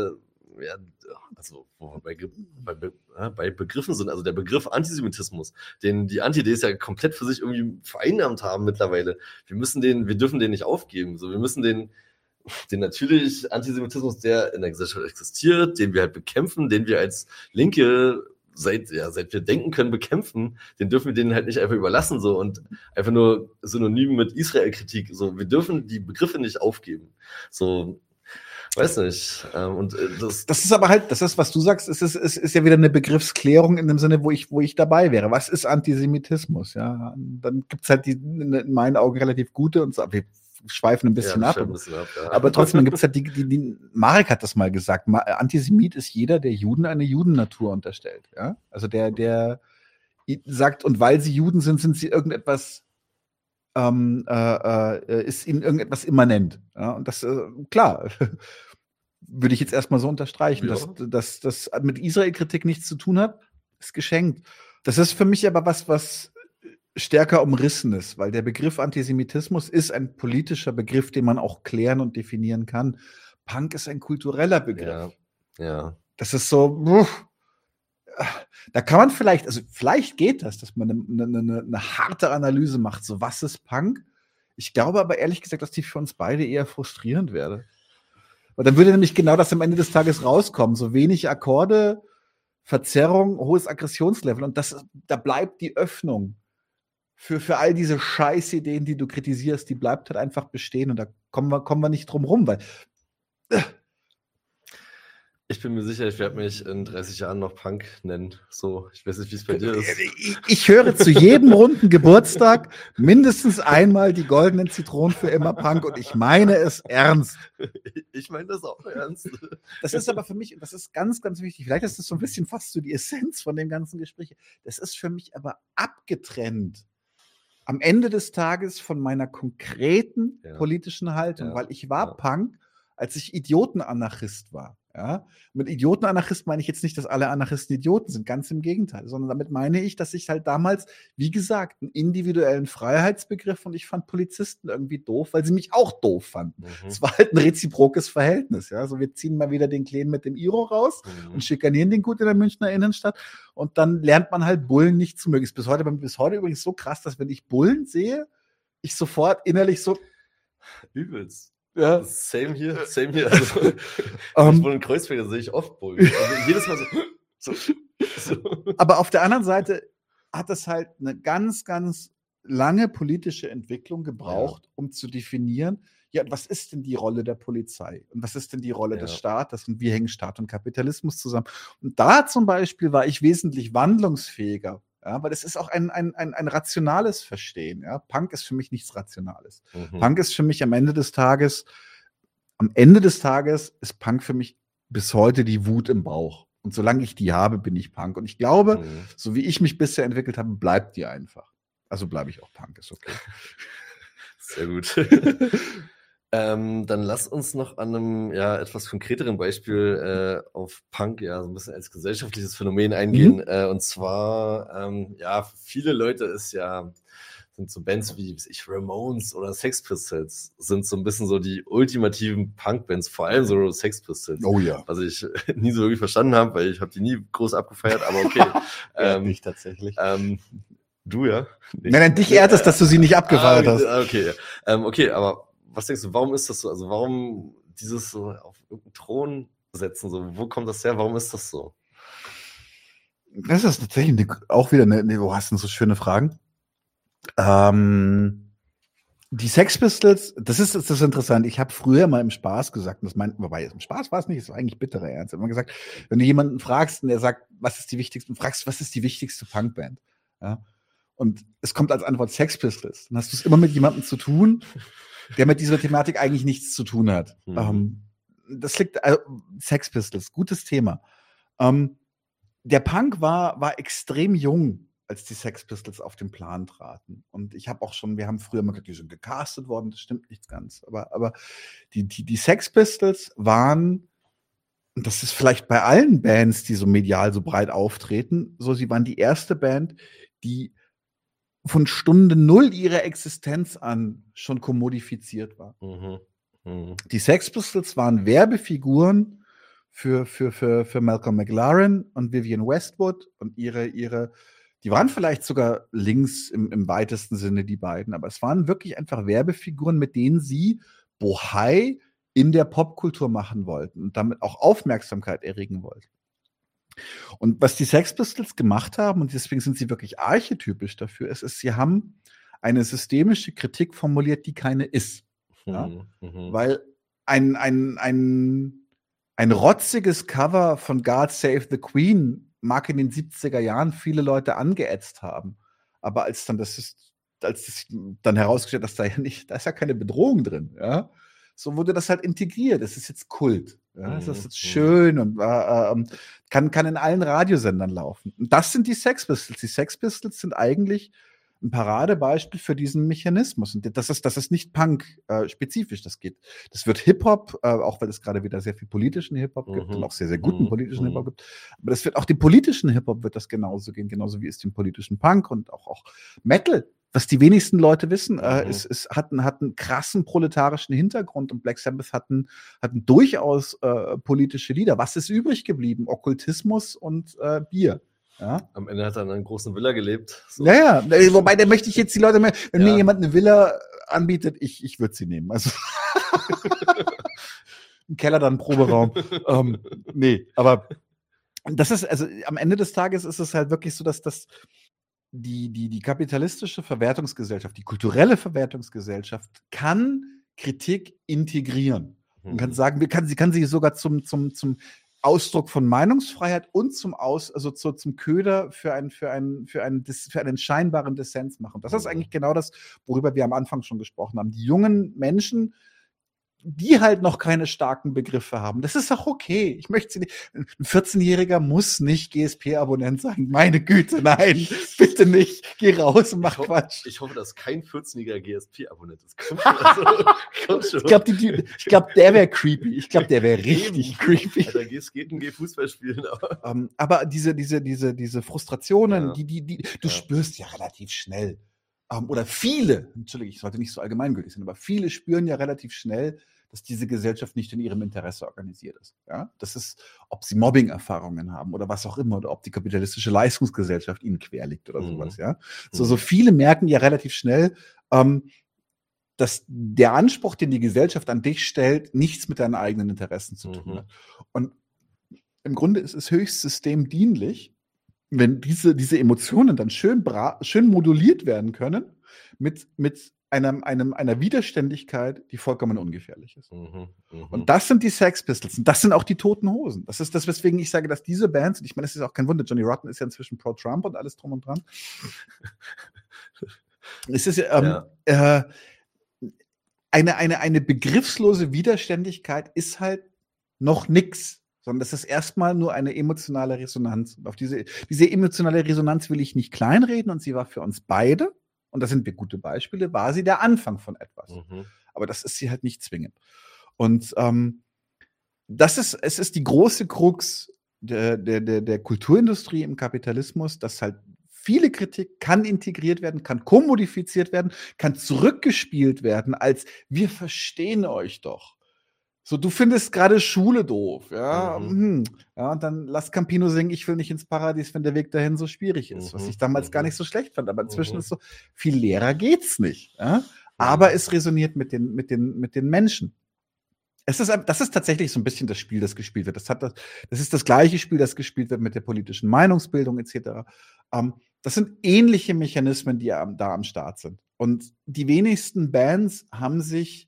Speaker 1: also bei Begriffen sind, also der Begriff Antisemitismus, den die Anti-Ds ja komplett für sich irgendwie vereinnahmt haben mittlerweile. Wir dürfen den nicht aufgeben. So, wir müssen den natürlich Antisemitismus, der in der Gesellschaft existiert, den wir halt bekämpfen, den wir als Linke seit wir denken können bekämpfen, den dürfen wir denen halt nicht einfach überlassen so und einfach nur synonym mit Israel-Kritik. So, wir dürfen die Begriffe nicht aufgeben. So, weiß nicht. Und das ist aber halt, das ist, was du sagst, ist ja wieder eine Begriffsklärung in dem Sinne, wo ich dabei wäre. Was ist Antisemitismus? Ja, dann gibt's halt die in meinen Augen relativ gute und so, wir schweifen ein bisschen ab. Aber trotzdem gibt es halt die Marek hat das mal gesagt, Antisemit ist jeder, der Juden eine Judennatur unterstellt. Ja? Also der sagt, und weil sie Juden sind, sind sie irgendetwas, ist ihnen irgendetwas immanent. Ja? Und das, klar, würde ich jetzt erstmal so unterstreichen, dass das mit Israel-Kritik nichts zu tun hat, ist geschenkt. Das ist für mich aber was stärker umrissen ist, weil der Begriff Antisemitismus ist ein politischer Begriff, den man auch klären und definieren kann. Punk ist ein kultureller Begriff. Ja.
Speaker 2: Das ist so, da kann man vielleicht geht das, dass man eine harte Analyse macht, so was ist Punk? Ich glaube aber ehrlich gesagt, dass die für uns beide eher frustrierend wäre. Weil dann würde nämlich genau das am Ende des Tages rauskommen, so wenig Akkorde, Verzerrung, hohes Aggressionslevel und da bleibt die Öffnung für all diese Scheißideen, die du kritisierst, die bleibt halt einfach bestehen und da kommen wir nicht drum rum, weil
Speaker 1: ich bin mir sicher, ich werde mich in 30 Jahren noch Punk nennen. So, ich weiß nicht, wie es bei dir ist.
Speaker 2: Ich höre zu jedem runden Geburtstag mindestens einmal die goldenen Zitronen für immer Punk und ich meine es ernst.
Speaker 1: Ich meine das auch ernst.
Speaker 2: Das ist aber für mich, das ist ganz, ganz wichtig. Vielleicht ist das so ein bisschen fast so die Essenz von dem ganzen Gespräch. Das ist für mich aber abgetrennt am Ende des Tages von meiner konkreten politischen Haltung, weil ich war Punk, als ich Idiotenanarchist war. Ja? Mit Idiotenanarchist meine ich jetzt nicht, dass alle Anarchisten Idioten sind, ganz im Gegenteil, sondern damit meine ich, dass ich halt damals, wie gesagt, einen individuellen Freiheitsbegriff und ich fand Polizisten irgendwie doof, weil sie mich auch doof fanden. Es war halt ein reziprokes Verhältnis. Ja? Also wir ziehen mal wieder den Kleinen mit dem Iro raus und schikanieren den gut in der Münchner Innenstadt und dann lernt man halt Bullen nicht zu mögen. Ist bis heute übrigens so krass, dass wenn ich Bullen sehe, ich sofort innerlich so
Speaker 1: übelst.
Speaker 2: Ja.
Speaker 1: Same hier. Also, ich wohne in Kreuzberg, da sehe ich oft Bullen. Also jedes Mal so.
Speaker 2: Aber auf der anderen Seite hat es halt eine ganz, ganz lange politische Entwicklung gebraucht, um zu definieren, was ist denn die Rolle der Polizei? Und was ist denn die Rolle des Staates? Und wie hängen Staat und Kapitalismus zusammen? Und da zum Beispiel war ich wesentlich wandlungsfähiger Ja, weil es ist auch ein rationales Verstehen. Ja? Punk ist für mich nichts Rationales.
Speaker 1: Mhm.
Speaker 2: Punk ist für mich am Ende des Tages ist Punk für mich bis heute die Wut im Bauch. Und solange ich die habe, bin ich Punk. Und ich glaube, so wie ich mich bisher entwickelt habe, bleibt die einfach. Also bleibe ich auch Punk, ist okay.
Speaker 1: Sehr gut. Dann lass uns noch an einem etwas konkreteren Beispiel auf Punk so ein bisschen als gesellschaftliches Phänomen eingehen. Und zwar, für viele Leute sind so Bands wie Ramones oder Sex Pistols sind so ein bisschen so die ultimativen Punk-Bands, vor allem so Sex Pistols.
Speaker 2: Oh ja.
Speaker 1: Was ich nie so wirklich verstanden habe, weil ich habe die nie groß abgefeiert, aber okay.
Speaker 2: Nicht tatsächlich.
Speaker 1: Du ja?
Speaker 2: Nein, dich ehrt es, dass du sie nicht abgefeiert hast.
Speaker 1: Okay. Okay, aber was denkst du, warum ist das so? Also warum dieses so auf irgendeinen Thron setzen? So, wo kommt das her? Warum ist das so?
Speaker 2: Das ist tatsächlich auch wieder wo hast du denn so schöne Fragen? Die Sex Pistols, das ist interessant. Ich habe früher mal im Spaß gesagt, wobei im Spaß war es nicht, es war eigentlich bitterer Ernst. Ich habe immer gesagt, wenn du jemanden fragst und der sagt, was ist die wichtigste Punkband? Ja? Und es kommt als Antwort Sex Pistols. Dann hast du es immer mit jemandem zu tun, der mit dieser Thematik eigentlich nichts zu tun hat. Das liegt, Sex Pistols, gutes Thema. Der Punk war extrem jung, als die Sex Pistols auf den Plan traten. Und wir haben früher mal gesagt, die sind gecastet worden, das stimmt nicht ganz. Aber die Sex Pistols waren, und das ist vielleicht bei allen Bands, die so medial so breit auftreten, sie waren die erste Band, die von Stunde Null ihrer Existenz an schon kommodifiziert war. Die Sex Pistols waren Werbefiguren für Malcolm McLaren und Vivienne Westwood und die waren vielleicht sogar links im weitesten Sinne, die beiden, aber es waren wirklich einfach Werbefiguren, mit denen sie Bohai in der Popkultur machen wollten und damit auch Aufmerksamkeit erregen wollten. Und was die Sex Pistols gemacht haben, und deswegen sind sie wirklich archetypisch dafür, ist, sie haben eine systemische Kritik formuliert, die keine ist. Ja? Weil ein rotziges Cover von God Save the Queen mag in den 70er Jahren viele Leute angeätzt haben. Aber als das dann herausgestellt, dass da ist ja keine Bedrohung drin, ja, so wurde das halt integriert. Das ist jetzt Kult. Ja, das ist jetzt schön und kann in allen Radiosendern laufen. Und das sind die Sex Pistols. Die Sex Pistols sind eigentlich ein Paradebeispiel für diesen Mechanismus. Und das ist nicht Punk-spezifisch. Das wird Hip-Hop, auch weil es gerade wieder sehr viel politischen Hip-Hop gibt und auch sehr, sehr guten politischen Hip-Hop gibt. Aber das wird auch dem politischen Hip-Hop wird das genauso gehen, genauso wie es dem politischen Punk und auch Metal. Was die wenigsten Leute wissen, hat einen krassen proletarischen Hintergrund und Black Sabbath hatten durchaus politische Lieder. Was ist übrig geblieben? Okkultismus und Bier. Ja?
Speaker 1: Am Ende hat er in einer großen Villa gelebt.
Speaker 2: So. Ja, wobei, da möchte ich jetzt die Leute mehr, wenn mir jemand eine Villa anbietet, ich würde sie nehmen. Also im Keller dann Proberaum. Nee, aber das ist, also am Ende des Tages ist es halt wirklich so, dass die kapitalistische Verwertungsgesellschaft, die kulturelle Verwertungsgesellschaft kann Kritik integrieren. Man kann sagen, sie kann sie sogar zum Ausdruck von Meinungsfreiheit und zum Köder für einen scheinbaren Dissens machen. Das ist eigentlich genau das, worüber wir am Anfang schon gesprochen haben. Die jungen Menschen, die halt noch keine starken Begriffe haben. Das ist auch okay. Ich möchte sie nicht. Ein 14-Jähriger muss nicht GSP-Abonnent sein. Meine Güte, nein, bitte nicht. Geh raus und mach Quatsch.
Speaker 1: Ich hoffe, dass kein 14-jähriger GSP-Abonnent ist.
Speaker 2: Ich glaube, der wäre creepy. Ich glaube, der wäre richtig creepy.
Speaker 1: Alter, geh Fußball spielen.
Speaker 2: Aber diese Frustrationen, du spürst ja relativ schnell. Oder viele, natürlich, ich sollte nicht so allgemeingültig sein, aber viele spüren ja relativ schnell, dass diese Gesellschaft nicht in ihrem Interesse organisiert ist. Ja? Das ist, ob sie Mobbing-Erfahrungen haben oder was auch immer, oder ob die kapitalistische Leistungsgesellschaft ihnen quer liegt oder sowas. Ja? So viele merken ja relativ schnell, dass der Anspruch, den die Gesellschaft an dich stellt, nichts mit deinen eigenen Interessen zu tun hat. Und im Grunde ist es höchst systemdienlich, wenn diese Emotionen dann schön moduliert werden können mit einer Widerständigkeit, die vollkommen ungefährlich ist. Und das sind die Sex Pistols und das sind auch die Toten Hosen. Das ist das, weswegen ich sage, dass diese Bands, und ich meine, es ist auch kein Wunder, Johnny Rotten ist ja inzwischen pro-Trump und alles drum und dran. Es ist eine begriffslose Widerständigkeit ist halt noch nix, sondern das ist erstmal nur eine emotionale Resonanz. Und auf diese emotionale Resonanz will ich nicht kleinreden und sie war für uns beide, und da sind wir gute Beispiele, war sie der Anfang von etwas. Aber das ist sie halt nicht zwingend. Und es ist die große Krux der Kulturindustrie im Kapitalismus, dass halt viele Kritik kann integriert werden, kann kommodifiziert werden, kann zurückgespielt werden, als wir verstehen euch doch. So, du findest gerade Schule doof, ja. Ja, und dann lass Campino singen, ich will nicht ins Paradies, wenn der Weg dahin so schwierig ist. Was ich damals gar nicht so schlecht fand, aber inzwischen ist so, viel leerer geht's nicht. Ja? Aber es resoniert mit den Menschen. Das ist tatsächlich so ein bisschen das Spiel, das gespielt wird. Das ist das gleiche Spiel, das gespielt wird mit der politischen Meinungsbildung etc. Das sind ähnliche Mechanismen, die da am Start sind. Und die wenigsten Bands haben sich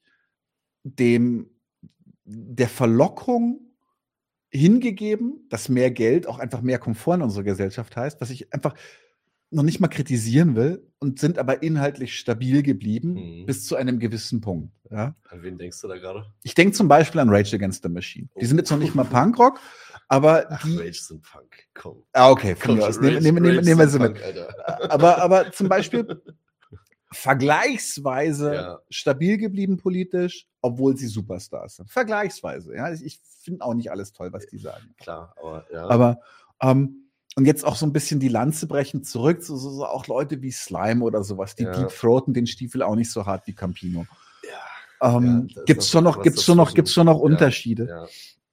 Speaker 2: der Verlockung hingegeben, dass mehr Geld auch einfach mehr Komfort in unserer Gesellschaft heißt, was ich einfach noch nicht mal kritisieren will, und sind aber inhaltlich stabil geblieben bis zu einem gewissen Punkt. Ja?
Speaker 1: An wen denkst du da gerade?
Speaker 2: Ich denke zum Beispiel an Rage Against the Machine. Die sind jetzt noch nicht mal Punkrock, aber
Speaker 1: Rage sind Punk, komm.
Speaker 2: Okay, von mir aus. Nehmen wir sie mit. Aber zum Beispiel vergleichsweise stabil geblieben politisch, obwohl sie Superstars sind. Vergleichsweise. Ja? Ich finde auch nicht alles toll, was die sagen.
Speaker 1: Klar, aber ja.
Speaker 2: Aber und jetzt auch so ein bisschen die Lanze brechen zurück, so auch Leute wie Slime oder sowas, die Deep Throaten den Stiefel auch nicht so hart wie Campino. Gibt's schon noch Unterschiede.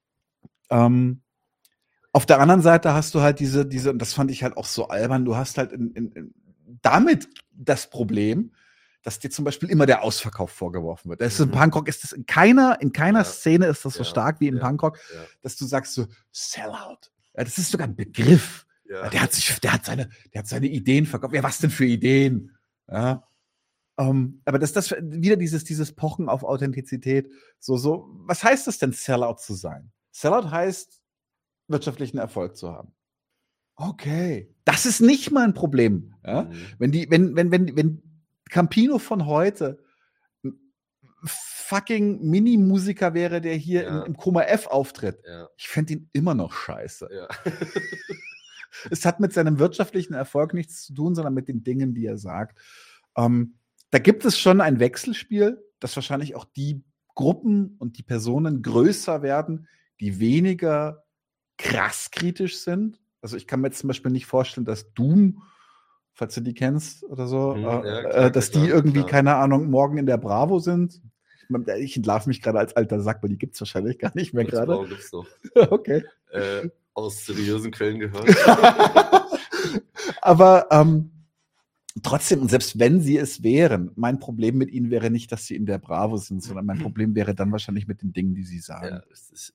Speaker 2: Auf der anderen Seite hast du halt diese, und das fand ich halt auch so albern, du hast halt damit das Problem, dass dir zum Beispiel immer der Ausverkauf vorgeworfen wird. Das ist in Punkrock, ist das in keiner Szene ist das so stark wie in Punkrock, dass du sagst so, Sellout. Ja, das ist sogar ein Begriff. Ja. Der hat seine Ideen verkauft. Ja, was denn für Ideen? Ja. Aber das wieder dieses Pochen auf Authentizität. So, was heißt das denn, Sellout zu sein? Sellout heißt, wirtschaftlichen Erfolg zu haben. Okay. Das ist nicht mal ein Problem. Ja? Wenn Campino von heute fucking Mini-Musiker wäre, der hier im Koma F auftritt, ich fände ihn immer noch scheiße. Ja. Es hat mit seinem wirtschaftlichen Erfolg nichts zu tun, sondern mit den Dingen, die er sagt. Da gibt es schon ein Wechselspiel, dass wahrscheinlich auch die Gruppen und die Personen größer werden, die weniger krass kritisch sind. Also ich kann mir jetzt zum Beispiel nicht vorstellen, dass Doom, falls du die kennst oder so, dass die irgendwie, keine Ahnung, morgen in der Bravo sind. Ich entlarve mich gerade als alter Sack, weil die gibt es wahrscheinlich gar nicht mehr gerade.
Speaker 1: Bravo gibt's doch.
Speaker 2: Okay.
Speaker 1: Aus seriösen Quellen gehört.
Speaker 2: Aber trotzdem, und selbst wenn sie es wären, mein Problem mit ihnen wäre nicht, dass sie in der Bravo sind, sondern mein Problem wäre dann wahrscheinlich mit den Dingen, die sie sagen.
Speaker 1: Ja, richtig,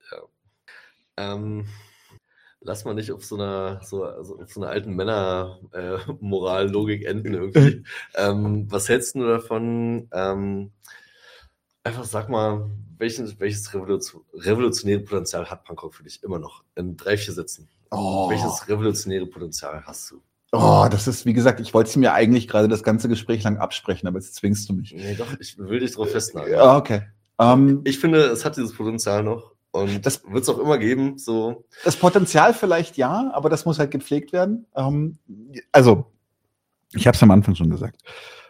Speaker 1: lass mal nicht auf so einer alten Männer-Moral-Logik enden irgendwie. Was hältst du davon? Einfach sag mal, welches revolutionäre Potenzial hat Punkrock für dich immer noch? In 3-4 Sätzen. Welches revolutionäre Potenzial hast du?
Speaker 2: Das ist, wie gesagt, ich wollte es mir eigentlich gerade das ganze Gespräch lang absprechen, aber jetzt zwingst du mich.
Speaker 1: Nee, doch, ich will dich drauf festnageln.
Speaker 2: Ja, okay.
Speaker 1: Ich finde, es hat dieses Potenzial noch. Und das wird es auch immer geben. So.
Speaker 2: Das Potenzial vielleicht ja, aber das muss halt gepflegt werden. Also, ich habe es am Anfang schon gesagt.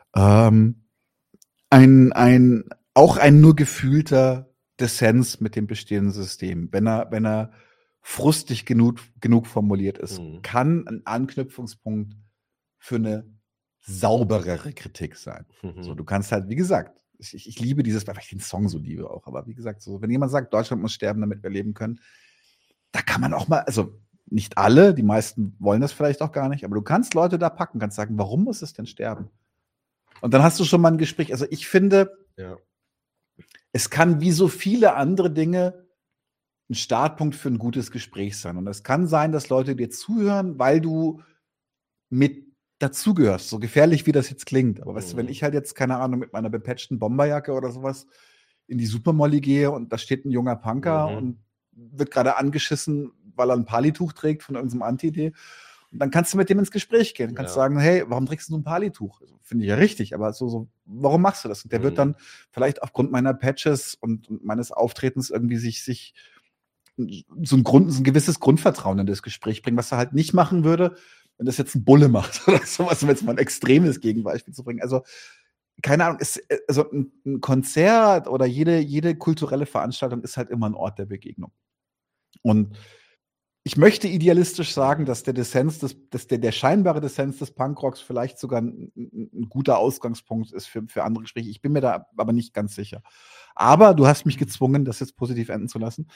Speaker 2: Auch ein nur gefühlter Dissens mit dem bestehenden System, wenn er frustig genug formuliert ist, kann ein Anknüpfungspunkt für eine sauberere Kritik sein. So, du kannst halt, wie gesagt, ich liebe dieses, weil ich den Song so liebe auch, aber wie gesagt, so, wenn jemand sagt, Deutschland muss sterben, damit wir leben können, da kann man auch mal, also nicht alle, die meisten wollen das vielleicht auch gar nicht, aber du kannst Leute da packen, kannst sagen, warum muss es denn sterben? Und dann hast du schon mal ein Gespräch. Also ich finde, es kann wie so viele andere Dinge ein Startpunkt für ein gutes Gespräch sein. Und es kann sein, dass Leute dir zuhören, weil du mit dazugehörst, so gefährlich wie das jetzt klingt. Aber weißt du, wenn ich halt jetzt, keine Ahnung, mit meiner bepatchten Bomberjacke oder sowas in die Supermolly gehe und da steht ein junger Punker und wird gerade angeschissen, weil er ein Palituch trägt von irgendeinem Anti-Idee, und dann kannst du mit dem ins Gespräch gehen. Kannst sagen, hey, warum trägst du ein Palituch? Also, finde ich ja richtig, aber so, warum machst du das? Und der wird dann vielleicht aufgrund meiner Patches und meines Auftretens irgendwie sich so ein gewisses Grundvertrauen in das Gespräch bringen, was er halt nicht machen würde, wenn das jetzt ein Bulle macht oder sowas, um jetzt mal ein extremes Gegenbeispiel zu bringen. Also, keine Ahnung, also ein Konzert oder jede kulturelle Veranstaltung ist halt immer ein Ort der Begegnung. Und ich möchte idealistisch sagen, dass der scheinbare Dissens des Punkrocks vielleicht sogar ein guter Ausgangspunkt ist für andere Gespräche. Ich bin mir da aber nicht ganz sicher. Aber du hast mich gezwungen, das jetzt positiv enden zu lassen.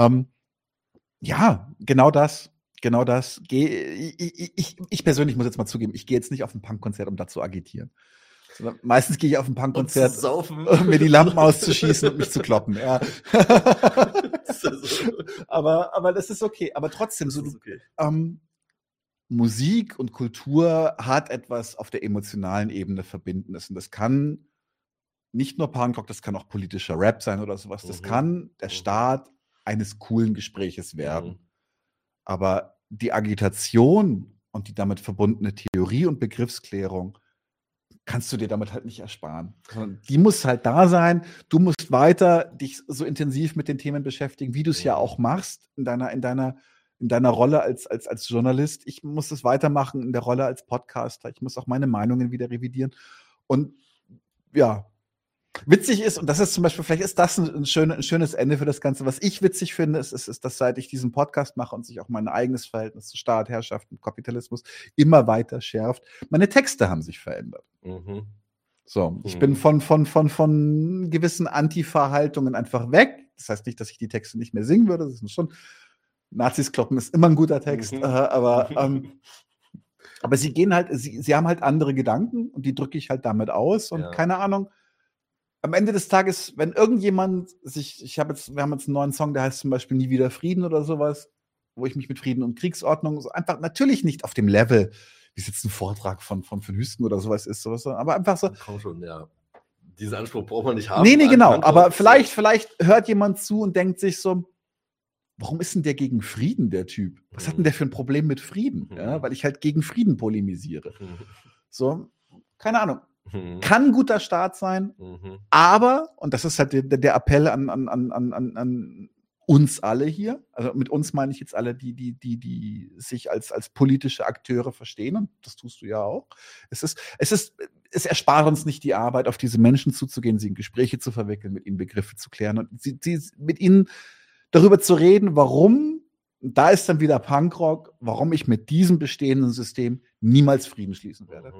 Speaker 2: Ja, genau das. Ich persönlich muss jetzt mal zugeben, ich gehe jetzt nicht auf ein Punkkonzert, um da zu agitieren. Meistens gehe ich auf ein Punkkonzert, um mir die Lampen auszuschießen und mich zu kloppen. Ja. aber das ist okay. Aber trotzdem, Musik und Kultur hat etwas auf der emotionalen Ebene Verbindendes. Und das kann nicht nur Punkrock, das kann auch politischer Rap sein oder sowas. Das kann der Start eines coolen Gespräches werden. Aber die Agitation und die damit verbundene Theorie und Begriffsklärung kannst du dir damit halt nicht ersparen. Die muss halt da sein. Du musst weiter dich so intensiv mit den Themen beschäftigen, wie du es ja auch machst in deiner Rolle als Journalist. Ich muss es weitermachen in der Rolle als Podcaster. Ich muss auch meine Meinungen wieder revidieren. Und ja, witzig ist, und das ist zum Beispiel, vielleicht ist das ein schönes Ende für das Ganze. Was ich witzig finde, ist, dass seit ich diesen Podcast mache und sich auch mein eigenes Verhältnis zu Staat, Herrschaft und Kapitalismus immer weiter schärft, meine Texte haben sich verändert. So, ich bin von gewissen Antifa-Haltungen einfach weg. Das heißt nicht, dass ich die Texte nicht mehr singen würde. Das ist schon, Nazis kloppen ist immer ein guter Text, aber sie gehen halt, sie haben halt andere Gedanken und die drücke ich halt damit aus und keine Ahnung. Am Ende des Tages, wenn irgendjemand wir haben jetzt einen neuen Song, der heißt zum Beispiel Nie wieder Frieden oder sowas, wo ich mich mit Frieden und Kriegsordnung so einfach natürlich nicht auf dem Level, wie es jetzt ein Vortrag von Hüsten oder sowas ist, aber einfach so.
Speaker 1: Komm schon, ja. Diesen Anspruch braucht man nicht haben.
Speaker 2: Nee, genau. Aber vielleicht hört jemand zu und denkt sich so, warum ist denn der gegen Frieden, der Typ? Was hat denn der für ein Problem mit Frieden? Ja, weil ich halt gegen Frieden polemisiere. So, keine Ahnung. Kann ein guter Start sein, aber, und das ist halt der Appell an uns alle hier, also mit uns meine ich jetzt alle, die sich als politische Akteure verstehen, und das tust du ja auch. Es erspart uns nicht die Arbeit, auf diese Menschen zuzugehen, sie in Gespräche zu verwickeln, mit ihnen Begriffe zu klären und sie mit ihnen darüber zu reden, warum, da ist dann wieder Punkrock, warum ich mit diesem bestehenden System niemals Frieden schließen werde.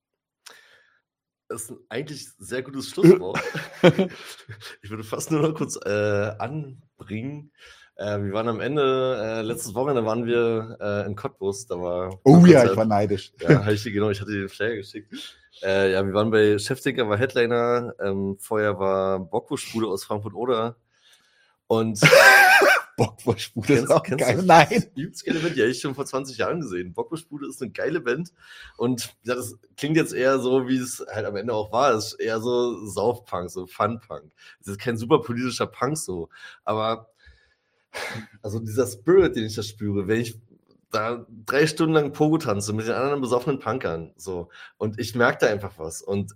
Speaker 1: Das ist ein eigentlich sehr gutes Schlusswort. Ich würde fast nur noch kurz anbringen. Wir waren am Ende, letztes Wochenende waren wir in Cottbus. Da war
Speaker 2: ich war neidisch.
Speaker 1: Ja, ich hatte den Flyer geschickt. Wir waren bei Chefdenker, war Headliner. Vorher war Bockwurstbude aus Frankfurt-Oder. Und
Speaker 2: Bockwurstbude ist auch geil.
Speaker 1: Nein. Übelst geile Band, die habe ich schon vor 20 Jahren gesehen. Bockwurstbude ist eine geile Band. Und ja, das klingt jetzt eher so, wie es halt am Ende auch war. Es ist eher so Saufpunk, so Fun-Punk. Es ist kein super politischer Punk so. Aber also dieser Spirit, den ich da spüre, wenn ich da 3 Stunden lang Pogo tanze mit den anderen besoffenen Punkern. So. Und ich merke da einfach was. Und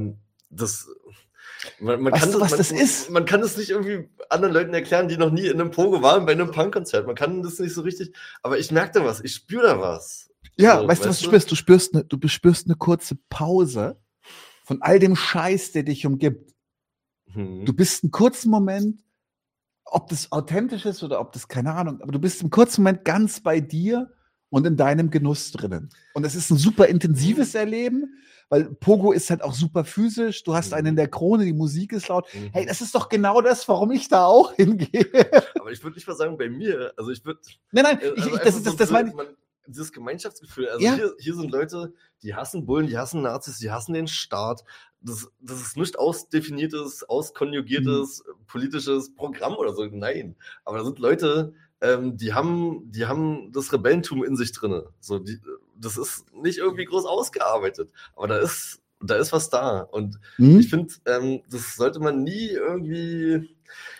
Speaker 1: Man kann das nicht irgendwie anderen Leuten erklären, die noch nie in einem Pogo waren, bei einem Punkkonzert. Man kann das nicht so richtig, aber ich merke da was, ich spüre da was.
Speaker 2: Ja, so, weißt du, was du spürst? Du spürst eine kurze Pause von all dem Scheiß, der dich umgibt. Du bist einen kurzen Moment, ob das authentisch ist oder ob das, keine Ahnung, aber du bist im kurzen Moment ganz bei dir und in deinem Genuss drinnen. Und es ist ein super intensives Erleben, weil Pogo ist halt auch super physisch. Du hast einen in der Krone, die Musik ist laut. Hey, das ist doch genau das, warum ich da auch hingehe.
Speaker 1: Aber ich würde nicht mal sagen, bei mir, also ich würde...
Speaker 2: Nein, das meine ich.
Speaker 1: dieses Gemeinschaftsgefühl. Also
Speaker 2: Ja.
Speaker 1: hier sind Leute, die hassen Bullen, die hassen Nazis, die hassen den Staat. Das ist nicht ausdefiniertes, auskonjugiertes politisches Programm oder so. Nein. Aber da sind Leute, die haben das Rebellentum in sich drin. So, das ist nicht irgendwie groß ausgearbeitet. Aber da ist was da. Und ich finde, das sollte man nie irgendwie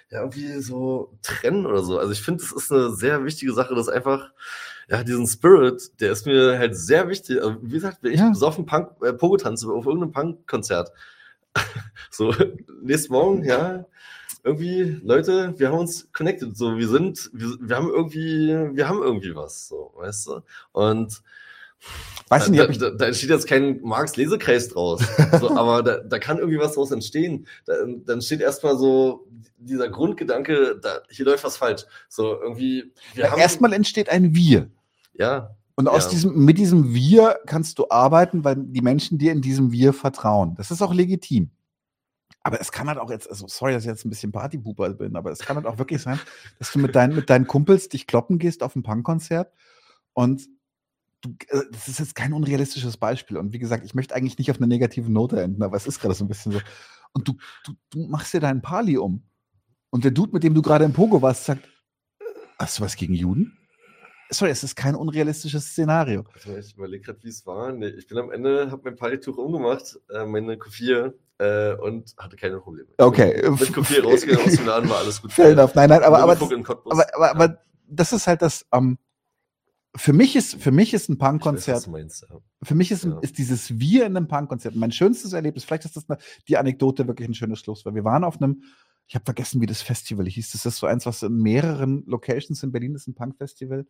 Speaker 1: so trennen oder so. Also ich finde, das ist eine sehr wichtige Sache, dass einfach, diesen Spirit, der ist mir halt sehr wichtig. Also, wie gesagt, wenn ich besoffen Pogo tanze auf irgendeinem Punk-Konzert, so, nächsten Morgen, irgendwie, Leute, wir haben uns connected, so, wir haben irgendwie was, so, weißt du? Und
Speaker 2: Weißt du nicht,
Speaker 1: da entsteht jetzt kein Marx-Lesekreis draus, so, aber da kann irgendwie was draus entstehen. Dann steht erstmal so dieser Grundgedanke, hier läuft was falsch. So irgendwie.
Speaker 2: Erstmal entsteht ein Wir.
Speaker 1: Ja.
Speaker 2: Und mit diesem Wir kannst du arbeiten, weil die Menschen dir in diesem Wir vertrauen. Das ist auch legitim. Aber es kann halt auch jetzt, also sorry, dass ich jetzt ein bisschen Partypuper bin, aber es kann halt auch wirklich sein, dass du mit deinen Kumpels dich kloppen gehst auf ein Punkkonzert und das ist jetzt kein unrealistisches Beispiel. Und wie gesagt, ich möchte eigentlich nicht auf eine negative Note enden, aber es ist gerade so ein bisschen so. Und du machst dir deinen Pali um. Und der Dude, mit dem du gerade im Pogo warst, sagt, hast du was gegen Juden? Sorry, es ist kein unrealistisches Szenario.
Speaker 1: Also ich überlege gerade, wie es war. Nee, ich bin am Ende, habe mein Palituch umgemacht, meine Q4 und hatte keine Probleme.
Speaker 2: Okay.
Speaker 1: Mit Q4 rausgegangen aus dem Laden, war alles gut.
Speaker 2: Fair enough. Nein, aber das ist halt das, für mich ist ein Punkkonzert. Für mich ist dieses Wir in einem Punkkonzert mein schönstes Erlebnis. Vielleicht ist das die Anekdote wirklich ein schönes Schluss, weil wir waren auf einem, ich habe vergessen, wie das Festival hieß. Das ist so eins, was in mehreren Locations in Berlin ist, ein Punkfestival.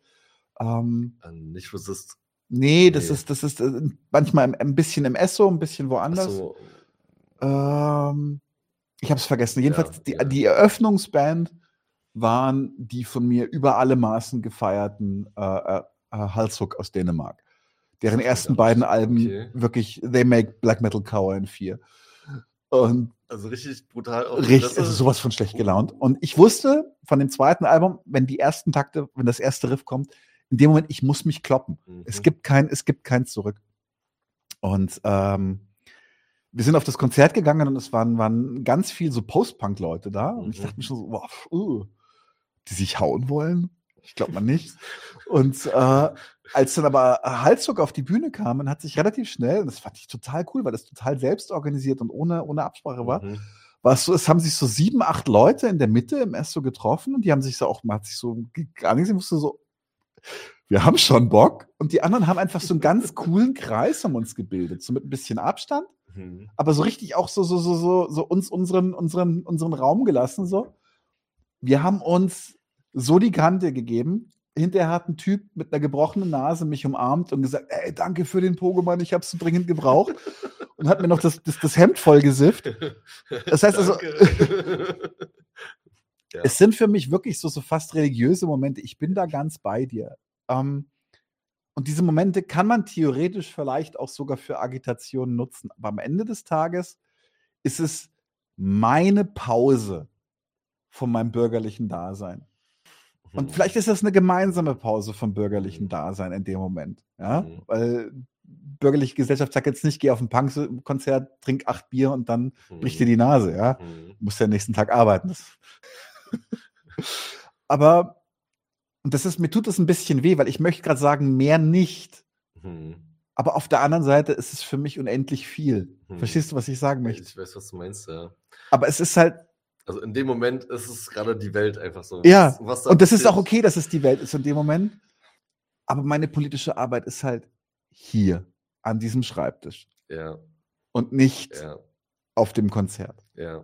Speaker 1: Nicht Resist.
Speaker 2: Nee, das ist manchmal ein bisschen im Esso, ein bisschen woanders.
Speaker 1: So.
Speaker 2: Ich habe es vergessen. Jedenfalls die Eröffnungsband waren die von mir über alle Maßen gefeierten Halshook aus Dänemark. Deren ersten beiden Alben wirklich, they make Black Metal Cower in 4. Und
Speaker 1: also richtig brutal.
Speaker 2: Richtig, also sowas von schlecht gelaunt. Und ich wusste von dem zweiten Album, wenn das erste Riff kommt, in dem Moment, ich muss mich kloppen. Es gibt kein Zurück. Und wir sind auf das Konzert gegangen und es waren ganz viel so Post-Punk-Leute da. Und ich dachte mir schon so, wow, die sich hauen wollen? Ich glaube mal nicht. Und als dann aber Halshook auf die Bühne kam, und hat sich relativ schnell, und das fand ich total cool, weil das total selbst organisiert und ohne Absprache war, war es so, es haben sich so 7, 8 Leute in der Mitte im Esso getroffen und die haben sich so auch, man hat sich so gar nicht gesehen, so, wir haben schon Bock. Und die anderen haben einfach so einen ganz coolen Kreis um uns gebildet, so mit ein bisschen Abstand, aber so richtig auch so uns unseren Raum gelassen, so. Wir haben uns so die Kante gegeben. Hinterher hat ein Typ mit einer gebrochenen Nase mich umarmt und gesagt, ey, danke für den Pogo-Mann, ich hab's so dringend gebraucht. Und hat mir noch das Hemd voll gesifft. Das heißt also, es sind für mich wirklich so fast religiöse Momente. Ich bin da ganz bei dir. Und diese Momente kann man theoretisch vielleicht auch sogar für Agitation nutzen. Aber am Ende des Tages ist es meine Pause von meinem bürgerlichen Dasein. Und vielleicht ist das eine gemeinsame Pause vom bürgerlichen Dasein in dem Moment. Ja? Weil bürgerliche Gesellschaft sagt jetzt nicht, geh auf ein Punkkonzert, trink 8 Bier und dann bricht dir die Nase. Ja? Du musst ja nächsten Tag arbeiten. Aber mir tut das ein bisschen weh, weil ich möchte gerade sagen, mehr nicht. Aber auf der anderen Seite ist es für mich unendlich viel. Verstehst du, was ich sagen möchte?
Speaker 1: Ich weiß, was du meinst, ja.
Speaker 2: Aber es ist halt,
Speaker 1: also in dem Moment ist es gerade die Welt einfach so.
Speaker 2: Ja, und das ist auch okay, dass es die Welt ist in dem Moment. Aber meine politische Arbeit ist halt hier, an diesem Schreibtisch.
Speaker 1: Ja.
Speaker 2: Und nicht auf dem Konzert.
Speaker 1: Ja.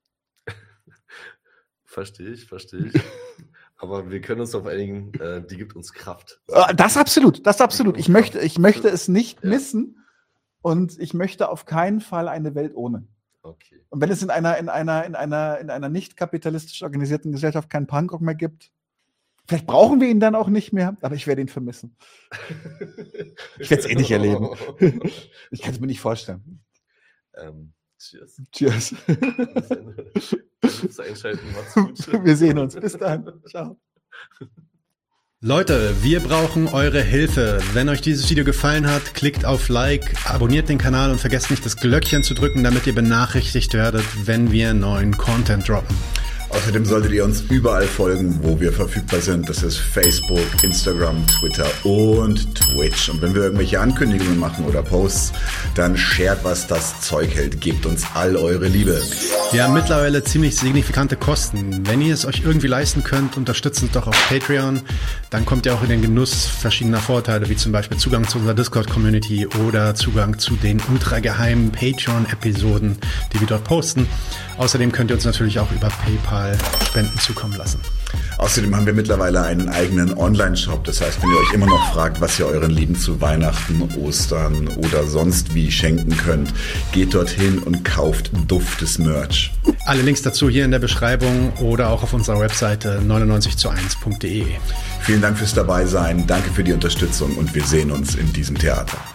Speaker 1: Verstehe ich. Aber wir können uns auf einigen, die gibt uns Kraft.
Speaker 2: Das absolut. Ich möchte es nicht missen und ich möchte auf keinen Fall eine Welt ohne.
Speaker 1: Okay.
Speaker 2: Und wenn es in einer nicht kapitalistisch organisierten Gesellschaft keinen Punkrock mehr gibt, vielleicht brauchen wir ihn dann auch nicht mehr, aber ich werde ihn vermissen. Ich werde es eh nicht erleben. Ich kann es mir nicht vorstellen.
Speaker 1: Cheers.
Speaker 2: Cheers.
Speaker 1: Einschalten, macht's gut.
Speaker 2: Wir sehen uns. Bis dann. Ciao.
Speaker 3: Leute, wir brauchen eure Hilfe. Wenn euch dieses Video gefallen hat, klickt auf Like, abonniert den Kanal und vergesst nicht das Glöckchen zu drücken, damit ihr benachrichtigt werdet, wenn wir neuen Content droppen.
Speaker 2: Außerdem solltet ihr uns überall folgen, wo wir verfügbar sind. Das ist Facebook, Instagram, Twitter und Twitch. Und wenn wir irgendwelche Ankündigungen machen oder Posts, dann shared, was das Zeug hält. Gebt uns all eure Liebe.
Speaker 3: Wir haben mittlerweile ziemlich signifikante Kosten. Wenn ihr es euch irgendwie leisten könnt, unterstützt uns doch auf Patreon. Dann kommt ihr auch in den Genuss verschiedener Vorteile, wie zum Beispiel Zugang zu unserer Discord-Community oder Zugang zu den ultrageheimen Patreon-Episoden, die wir dort posten. Außerdem könnt ihr uns natürlich auch über PayPal Spenden zukommen lassen.
Speaker 2: Außerdem haben wir mittlerweile einen eigenen Online-Shop. Das heißt, wenn ihr euch immer noch fragt, was ihr euren Lieben zu Weihnachten, Ostern oder sonst wie schenken könnt, geht dorthin und kauft duftes Merch.
Speaker 3: Alle Links dazu hier in der Beschreibung oder auch auf unserer Webseite 99zu1.de.
Speaker 2: Vielen Dank fürs Dabeisein, danke für die Unterstützung und wir sehen uns in diesem Theater.